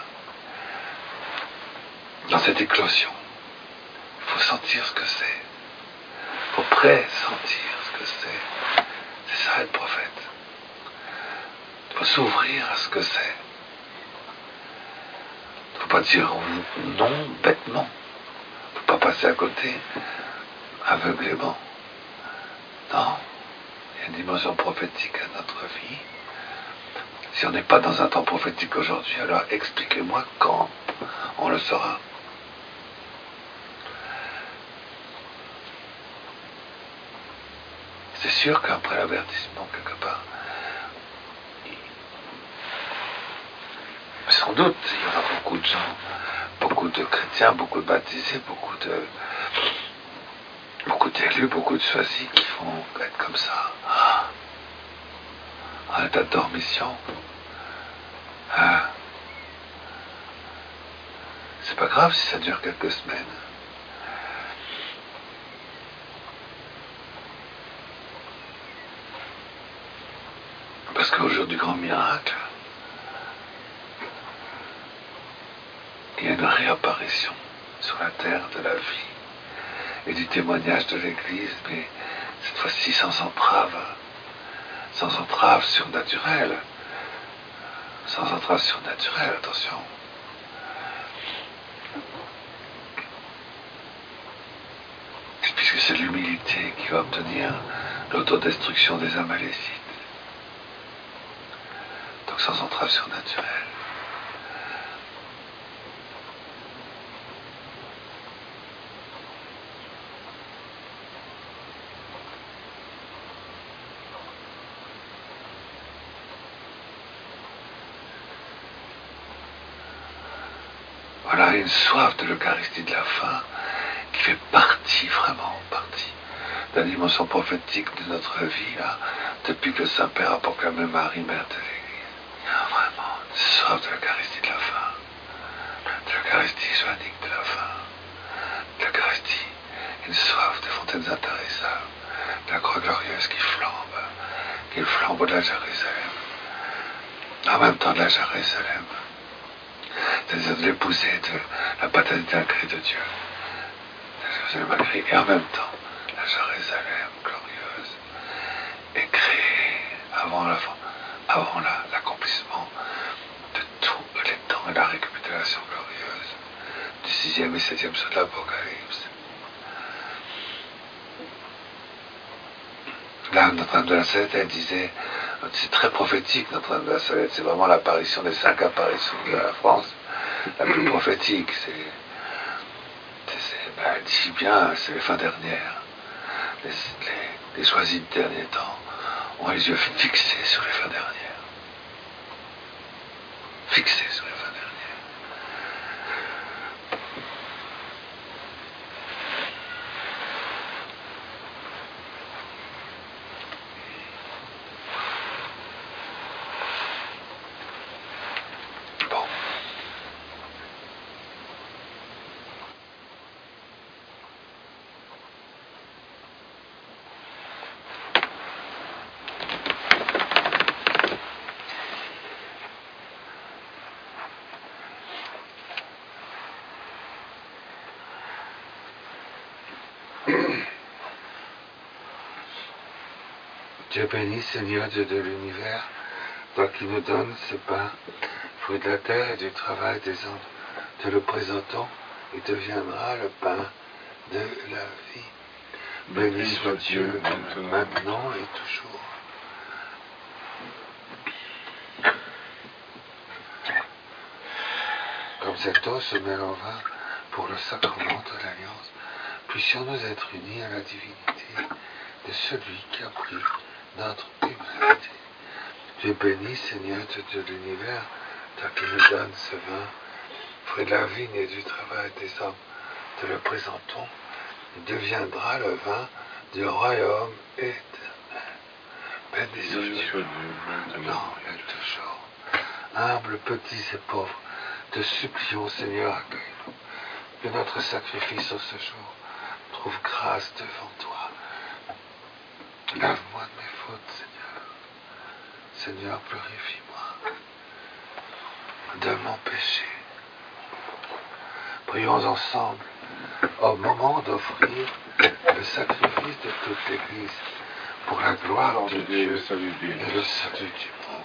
[SPEAKER 1] dans cette éclosion. Il faut sentir ce que c'est. Il faut pressentir ce que c'est. C'est ça être prophète. Il faut s'ouvrir à ce que c'est. Il ne faut pas dire non bêtement. Il ne faut pas passer à côté aveuglément. Non. Il y a une dimension prophétique à notre vie. Si on n'est pas dans un temps prophétique aujourd'hui, alors expliquez-moi quand on le saura. C'est sûr qu'après l'avertissement, quelque part, sans doute, il y aura beaucoup de gens, beaucoup de chrétiens, beaucoup de baptisés, beaucoup de beaucoup d'élus, beaucoup de choisis qui vont être comme ça, en état de dormition. Hein? C'est pas grave si ça dure quelques semaines. Parce qu'au jour du grand miracle, il y a une réapparition sur la terre de la vie et du témoignage de l'Église, mais cette fois-ci sans entrave, sans entrave surnaturelle, sans entrave surnaturelle, attention. Puisque c'est l'humilité qui va obtenir l'autodestruction des Amalécites. Donc sans entrave surnaturelle. Voilà une soif de l'Eucharistie de la fin qui fait partie, vraiment partie, de la dimension prophétique de notre vie, là, depuis que le Saint-Père a proclamé Marie, Mère de l'Église. Il y a vraiment une soif de l'Eucharistie de la fin, de l'Eucharistie joannique de la fin, de l'Eucharistie, une soif de fontaines intarissables, de la croix glorieuse qui flambe, qui flambe de la Jérusalem, en même temps de la Jérusalem, c'est-à-dire de l'épousée de la paternité incrée de Dieu. Jérusalem créé, et en même temps, la Jérusalem glorieuse est créée avant, la, avant la, l'accomplissement de tous les temps et la récapitulation glorieuse du sixième et septième saut de l'Apocalypse. Là, Notre-Dame de la Salette, elle disait, c'est très prophétique, Notre-Dame de la Salette, c'est vraiment l'apparition des cinq apparitions de la France, la plus prophétique, c'est... Ben, elle dit bien, c'est les fins dernières. Les, les, les choisis de derniers temps ont les yeux fixés sur les fins dernières. Fixés sur les fins dernières. Bon. Dieu béni, Seigneur Dieu de l'univers, toi qui nous donnes ce pain, fruit de la terre et du travail des hommes, te le présentons, il deviendra le pain de la vie. Béni soit Dieu, maintenant et toujours. Comme cette eau se mêle au vin pour le sacrement de l'Alliance, puissions-nous être unis à la divinité de celui qui a pris notre humanité. Tu es béni, Seigneur Dieu de l'univers, toi qui nous donnes ce vin, fruit de la vigne et du travail des hommes, te le présentons, il deviendra le vin du royaume éternel. Béni soit Dieu, maintenant et toujours. Humbles, petits et pauvres, te supplions, Seigneur, accueille-nous, que notre sacrifice en ce jour trouve grâce devant toi. Lave-moi de mes fautes, Seigneur. Seigneur, purifie-moi de mon péché. Prions ensemble au moment d'offrir le sacrifice de toute l'Église pour la gloire de Dieu et le salut du monde.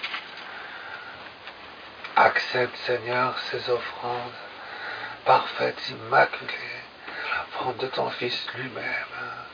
[SPEAKER 1] Accepte, Seigneur, ces offrandes parfaites, immaculées, l'offrande de ton Fils lui-même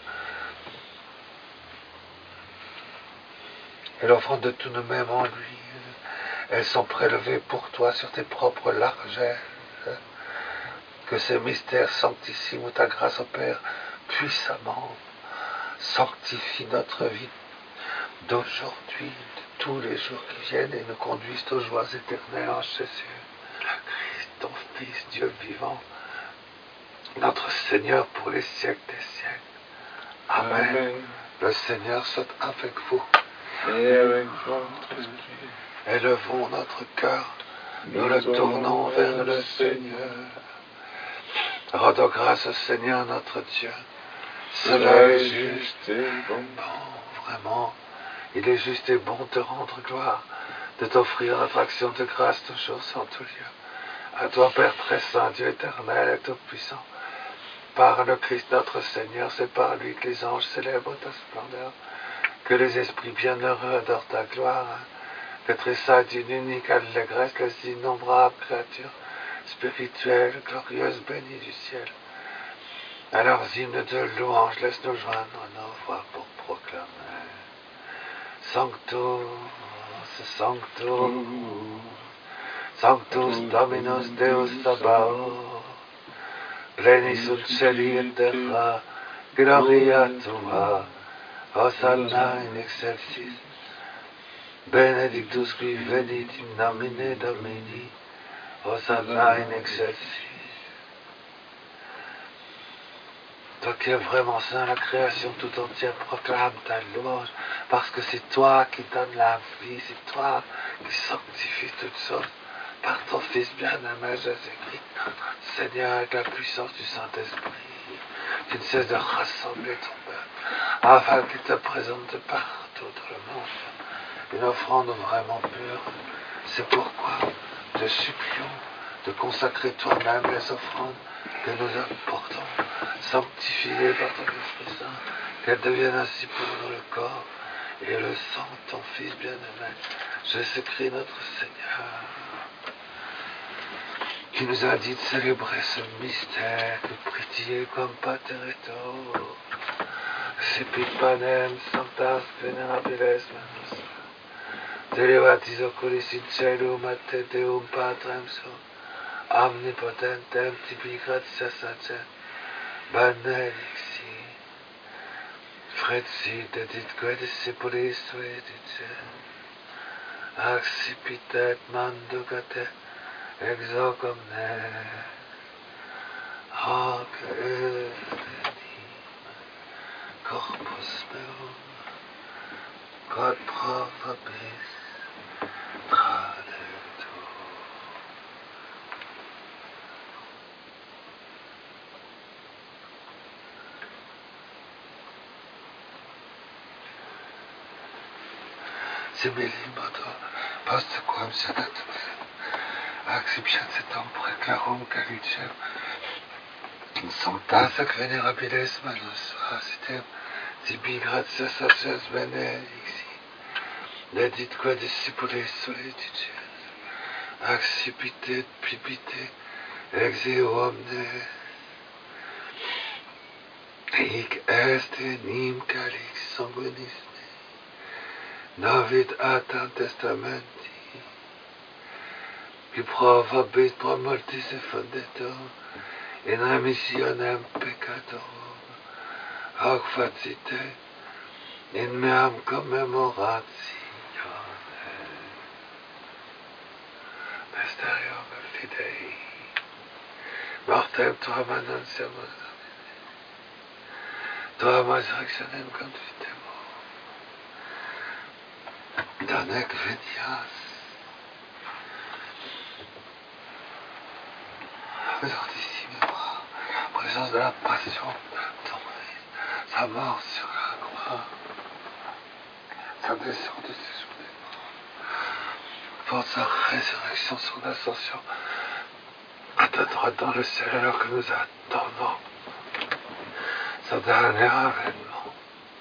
[SPEAKER 1] et l'offrande de tout nous-mêmes en lui. Elles sont prélevées pour toi sur tes propres largesses. Que ces mystères sanctissimes où ta grâce opère puissamment sanctifie notre vie d'aujourd'hui, de tous les jours qui viennent et nous conduisent aux joies éternelles en Jésus, le Christ, ton Fils, Dieu vivant, notre Seigneur pour les siècles des siècles. Amen. Amen. Le Seigneur soit avec vous.
[SPEAKER 2] Et avec votre esprit.
[SPEAKER 1] Élevons notre cœur, nous le tournons vers le Seigneur. Rendons grâce au Seigneur notre Dieu. Cela est juste et bon. Bon, vraiment, Il est juste et bon de te rendre gloire, de t'offrir notre action de grâce toujours en tout lieu. À toi, Père très saint, Dieu éternel et tout-puissant, par le Christ notre Seigneur, c'est par lui que les anges célèbrent ta splendeur, que les esprits bienheureux adorent ta gloire, que tressaille d'une unique allégresse les innombrables créatures spirituelles, glorieuses, bénies du ciel. À leurs hymnes de louange, laisse-nous joindre nos voix pour proclamer Sanctus, Sanctus, Sanctus Dominus Deus Sabaoth, Plenis ut celi et terra, gloria tua, Hosanna in excelsis, Benedictus qui venit in nomine Domini, Hosanna in excelsis. Toi qui es vraiment saint, la création tout entière proclame ta louange, parce que c'est toi qui donnes la vie, c'est toi qui sanctifies toutes choses par ton Fils bien-aimé Jésus-Christ, Seigneur, avec la puissance du Saint-Esprit. Tu ne cesses de rassembler ton peuple, afin qu'il te présente partout dans le monde une offrande vraiment pure. C'est pourquoi te supplions de consacrer toi-même les offrandes que nous apportons, sanctifiées par ton Esprit Saint, qu'elles deviennent ainsi pour nous le corps et le sang de ton Fils bien-aimé, Jésus-Christ notre Seigneur, qui nous a dit de célébrer ce mystère que pritie comme patereto, sipit panem sanctas venerabiles manus, televatis oculis in celum ad te Deum Patrem sum, omnipotentem tibi gratias sacem, benedicti, frexi deditque discipulis tui dicere, accipit et manducate ex hoc omne, hoc est corpus meum, quod pro vobis tradetur. Simili-modo postquam sedet accipiat preclarum calicem in sanctas ac venerabiles manus sitem tibi gratias sacers benedicti, deditque discipules tui dicere, accipit et pipite ex eo omnes, hic est enim calix sanguinis mei, novit atam testamenti, qui pro vobis pro mortis effundetur, in remissionem peccatorum, hoc facite in meam commemoratione. Mysterium fidei, mortem tuam annunciamus Domine, tuam resurrectionem confitemo, donec venias. Faisons d'ici mémoire, présence de la passion de ton Fils, sa mort sur la croix, sa descente de ses journées, pour sa résurrection, son ascension à ta droite dans le ciel, alors que nous attendons son dernier avènement.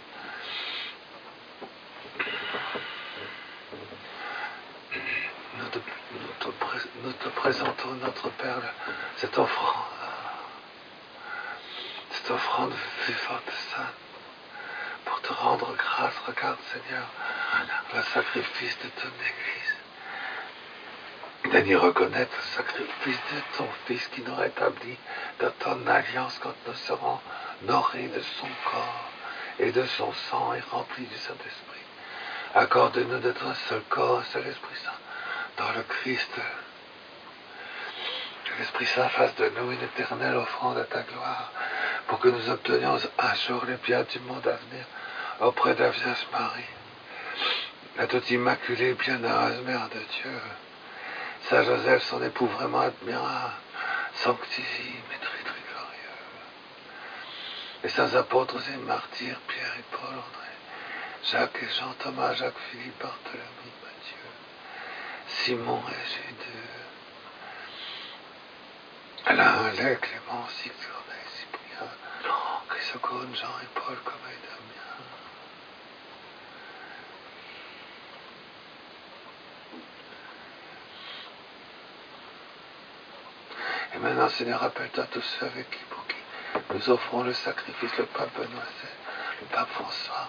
[SPEAKER 1] Nous te, nous, te pré, nous te présentons, notre Père, cette offrande, cette offrande vivante et sainte, pour te rendre grâce. Regarde, Seigneur, le sacrifice de ton Église. Daigne reconnaître le sacrifice de ton Fils qui nous rétablit de ton alliance quand nous serons nourris de son corps et de son sang et remplis du Saint-Esprit. Accorde-nous d'être un seul corps, un seul Esprit Saint dans le Christ. Que l'Esprit Saint fasse de nous une éternelle offrande à ta gloire, pour que nous obtenions un jour les biens du monde à venir auprès de la Vierge Marie, la toute immaculée, bienheureuse Mère de Dieu. Saint Joseph, son époux vraiment admirable, sanctissime et très très glorieux. Les saints apôtres et martyrs, Pierre et Paul, André, Jacques et Jean, Thomas, Jacques, Philippe, Barthélemy, Matthieu, Simon et Jude, Alain, Alain, Clément, Six, Corneille, Cyprien, Chrysocone, Jean et Paul, Corneille, Damien. Et maintenant, Seigneur, rappelle-toi tous ceux avec qui, pour qui nous offrons le sacrifice, le pape Benoît seize, le pape François,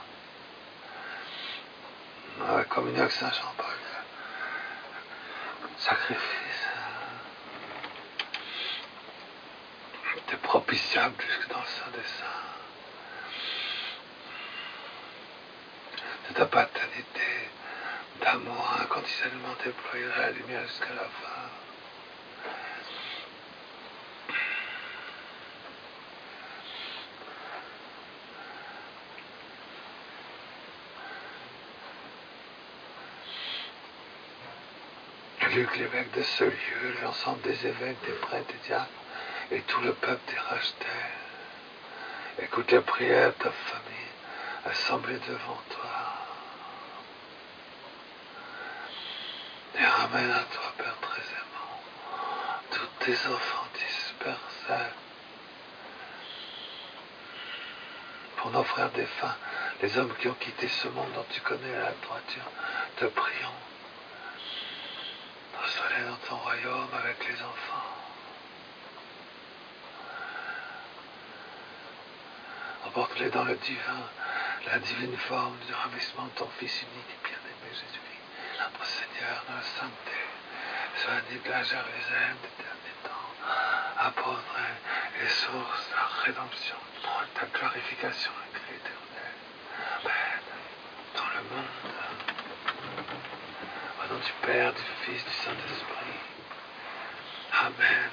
[SPEAKER 1] la communion avec Saint Jean-Paul, sacrifice, t'es propitiable jusque dans le sein des saints, de ta paternité, d'amour inconditionnellement déployé à la lumière jusqu'à la fin. Luc, l'évêque de ce lieu, l'ensemble des évêques, des prêtres, des diacres, et tout le peuple des rachetés, écoute les prières de ta famille, assemblée devant toi, et ramène à toi, Père très aimant, tous tes enfants dispersés, pour nos frères défunts, les hommes qui ont quitté ce monde dont tu connais la droiture, te prions. Reçois-les dans ton royaume avec les enfants. Emporte-les dans le divin, la divine forme du ravissement de ton Fils unique et bien-aimé Jésus-Christ, notre Seigneur, dans la sainteté, soigné de la Jérusalem des derniers temps, apôtre et source de la rédemption, ta glorification et éternelle. Amen. Dans le monde. Au nom du Père, du Fils, du Saint-Esprit. Amen.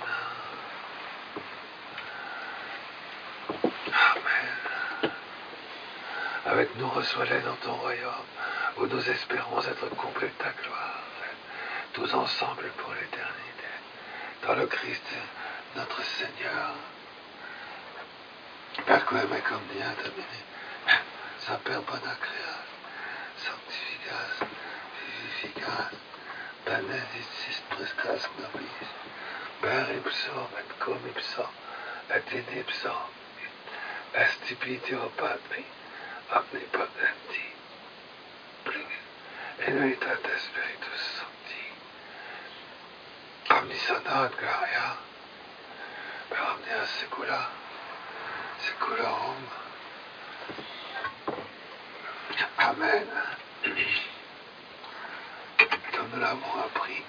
[SPEAKER 1] Amen. Avec nous, reçois-les dans ton royaume, où nous espérons être comblés de ta gloire, tous ensemble pour l'éternité. Dans le Christ, notre Seigneur. Père Quem et comme bien domini, Saint-Père Bonacréas, Sanctificas, Vivificas, Benedictis Prestas Nobis, Per ipsum et cum ipsum, et in ipsum, estipitio Patri, omnipotenti, in unitate Spiritus Sancti, omniscientia gloria, per omnia secula, seculorum. Amen. Comme nous l'avons appris,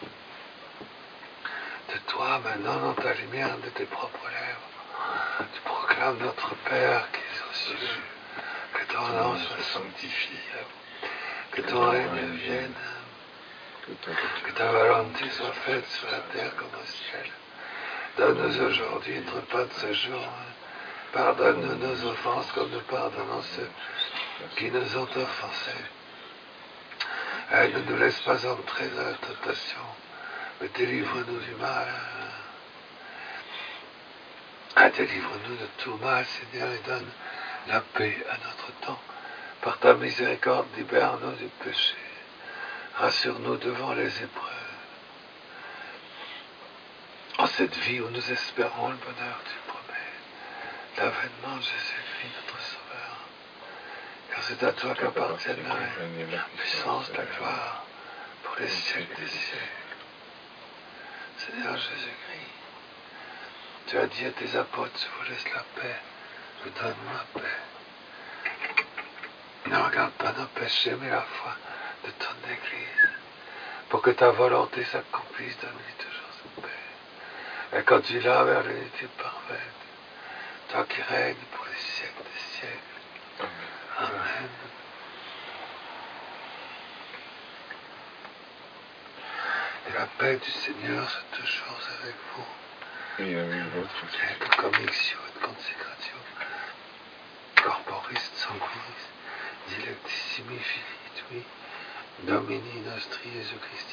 [SPEAKER 1] de toi, maintenant, dans ta lumière, de tes propres lèvres, tu proclames notre Père qui est aux cieux, que ton nom soit sanctifié, que ton règne vienne, que ta volonté soit faite sur la terre comme au ciel. Donne-nous aujourd'hui notre pain de ce jour. Pardonne-nous nos offenses comme nous pardonnons ceux qui nous ont offensés. Et ne nous laisse pas entrer dans la tentation, mais délivre-nous du mal. Et délivre-nous de tout mal, Seigneur, et donne la paix à notre temps. Par ta miséricorde, libère-nous du péché. Rassure-nous devant les épreuves. En cette vie où nous espérons le bonheur, tu promets l'avènement de Jésus-Christ, notre Sauveur. Car c'est à toi qu'appartiennent la puissance, la gloire, pour les siècles des siècles. Seigneur Jésus-Christ, tu as dit à tes apôtres, je vous laisse la paix, je vous donne ma paix. Ne regarde pas nos péchés, mais la foi de ton Église, pour que ta volonté s'accomplisse, donne-lui toujours cette paix. Et conduis-la vers l'unité parfaite, toi qui règnes pour les siècles des siècles. Amen. Amen. Et la paix du Seigneur soit toujours avec vous.
[SPEAKER 2] Et avec votre
[SPEAKER 1] et de convictio et de consecratio corporis sanguinis dilectissimi filii tui Domini nostri Jesu Christi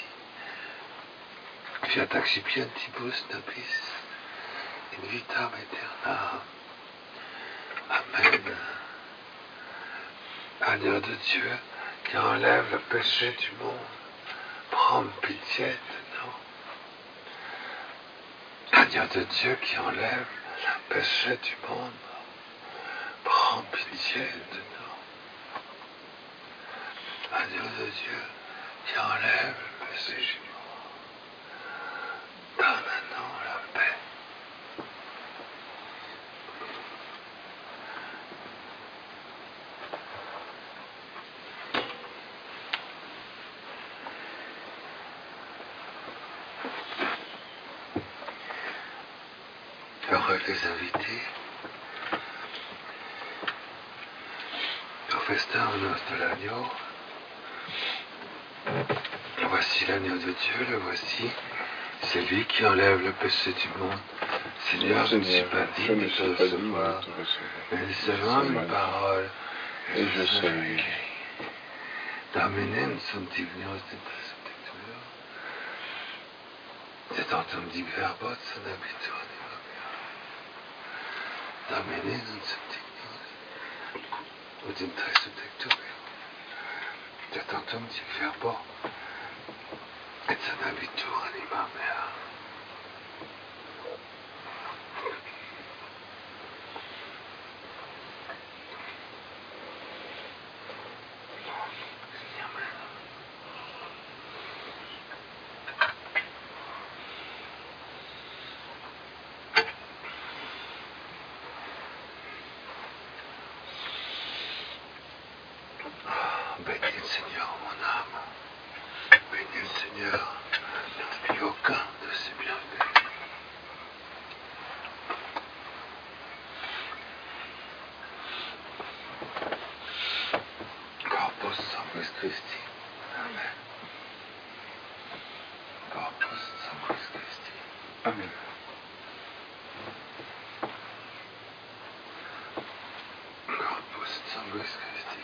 [SPEAKER 1] fiat accipientibus nobis in vitam aeternam. Amen. Alléluia. Agneau de Dieu, qui enlève le péché du monde, prends pitié de nous. Agneau de Dieu qui enlève le péché du monde, prends pitié de nous. Agneau de Dieu qui enlève le péché du monde, donne-nous la paix. Heureux les invités au festin aux noces de l'agneau. Voici l'agneau de Dieu, le voici, c'est lui qui enlève le péché du monde. Seigneur, je ne suis pas digne de te recevoir, mais seulement une parole, et je serai guéri. Domine sunt divinios dentes subtectio, et tantum dig verbot sunt habitur anima mea. Domine sunt divinios dentes subtectio, et tantum dig verbot et sunt habitur anima mea. Bénis le Seigneur, mon âme. Bénis le Seigneur, n'oublie aucun de ses bienfaits. Corpus Sanguis Christi. Amen. Corpus Sanguis Christi. Amen. Corpus Sanguis Christi.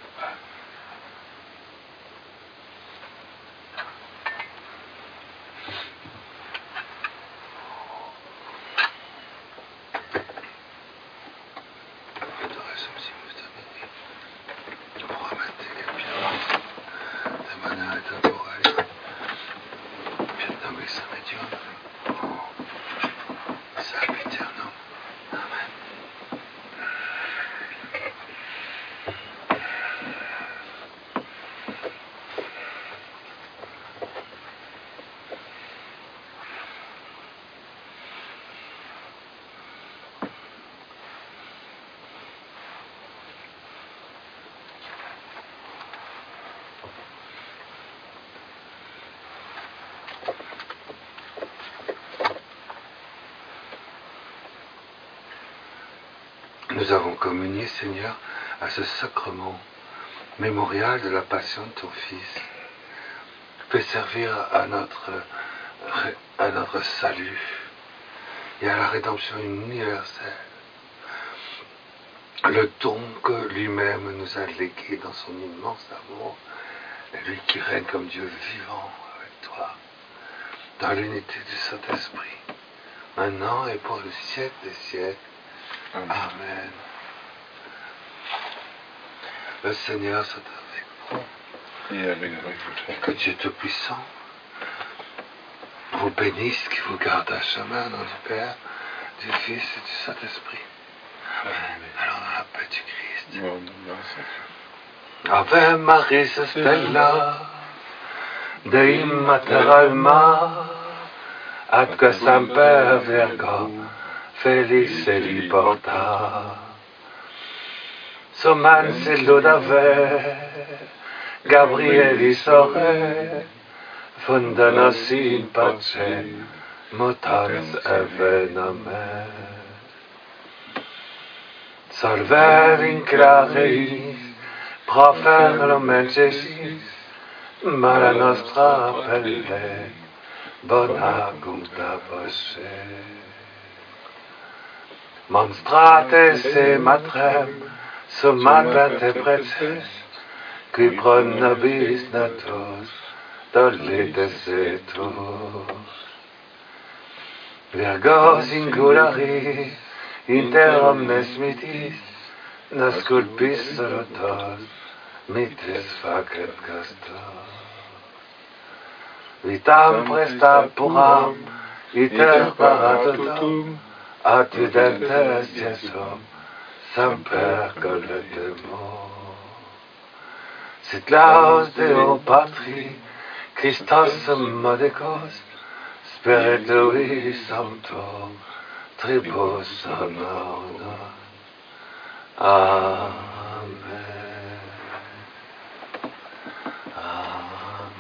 [SPEAKER 1] Nous avons communié, Seigneur, à ce sacrement mémorial de la passion de ton Fils. Fais servir à notre, à notre salut et à la rédemption universelle le don que lui-même nous a légué dans son immense amour, et lui qui règne comme Dieu vivant avec toi, dans l'unité du Saint-Esprit, maintenant et pour le siècle des siècles. Amen. Amen. Le Seigneur soit avec vous.
[SPEAKER 2] Et avec vous.
[SPEAKER 1] Et que Dieu Tout-Puissant vous bénisse, qui vous garde à chemin dans du Père, du Fils et du Saint-Esprit. Amen. Alors dans la paix du Christ. Ave Maris Stella, Dei Mater Alma, atque semper Virgo, Felix Eliporta. Soman Siludave, Gabrielis ore, fundanos in pace, mutans evenamen. Salver in claris, profer lumen Iesus, mala nostra appelle, bona gutta voce. Monstrates e matrem, sumat te preces, qui pro nobis natos, dolentes etos. Virgo singularis, inter omnes mitis, nasculpis salutos, mites facet castor. Vitam presta puram, iter paratotum, attudentes Iesum, semper colletemo. Sit laus Deo Patri, Christos modicus, Spiritui Sancto, tribus honorna. Amen. Amen.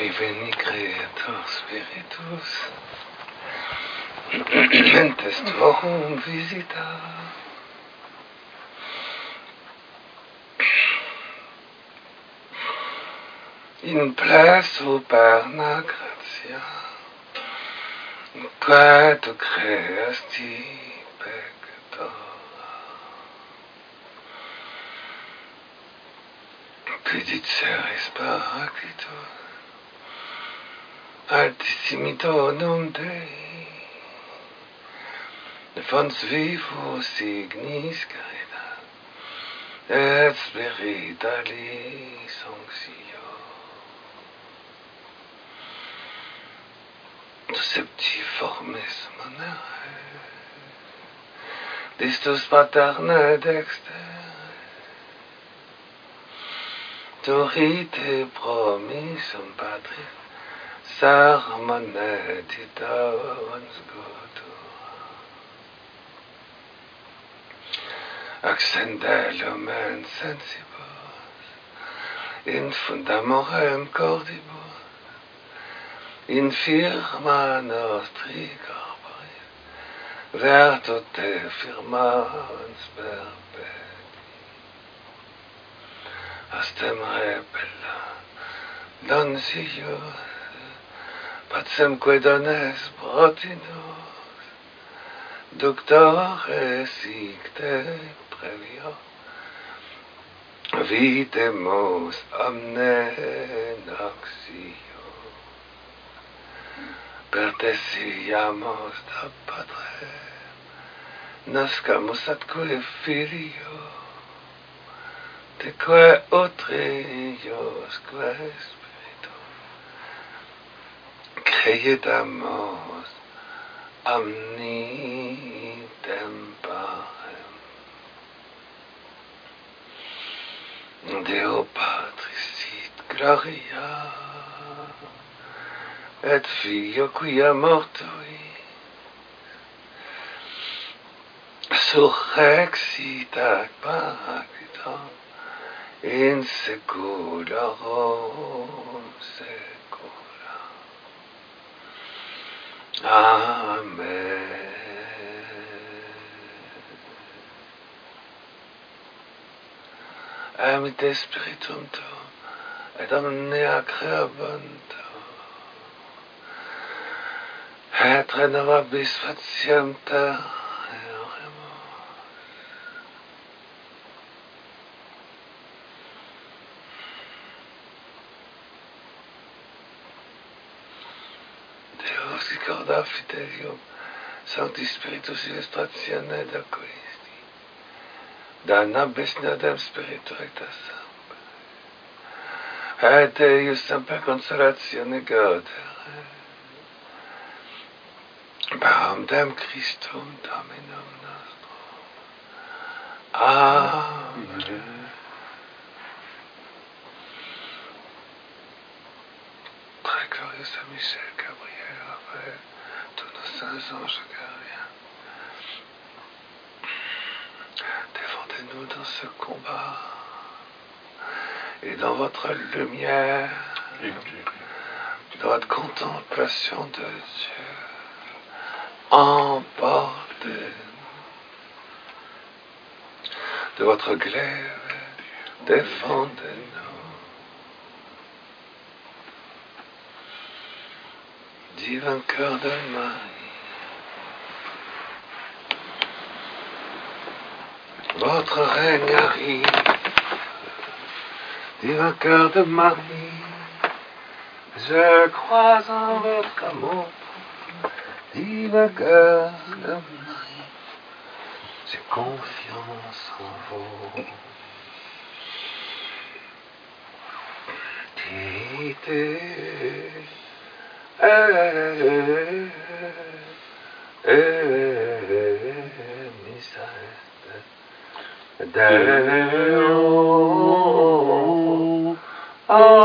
[SPEAKER 1] veni Creator Spiritus, mentes tuorum visita. In pleso perna gratia, quae tu creasti peccatora. Pudicieris Paraclitus, Altissimito nom Dei, Fons vivo signis caritas, et spiritualis sanctio. Septiformis manere, distus paterne dexter, turite promisum Patris, sermone titans gotura. Accende lumen sensibus, in fundamorem cordibus, in firma nostri corporis, verto te firmans perpeti. Astem repella, donsius, pacemque dones brotinus, ductores icte previo, videmus omne noxio. Pertesiamos da Padre, nascamus atque Filio, teque utrius que Spiritu, creidamus omnitem parem. Deo Patris sit gloria, et Filio quia mortui surrexit ac Paraclitum in saeculorum saecula. Amen. Amite Spiritum tuum, et omnia creabuntur, et renovabis faciam terremus. Deus ricorda fidelium, Sancti Spiritus illustratione da Christi, da nobis nodem spiritualitas semper, et Eius semper consolatione gaudere, Param Christum Dominum nostrum. Amen. Très glorieux Saint Michel, Gabriel, Raphaël, tous nos saints anges gardiens, défendez-nous dans ce combat et dans votre lumière, dans votre contemplation de Dieu. Emportez de votre glaive, défendez-nous. Divin cœur de Marie, votre règne arrive. Divin cœur de Marie, je crois en votre amour. Divin cœur de Marie, j'ai confiance en vous. Dite, eh, eh, missa est Deo.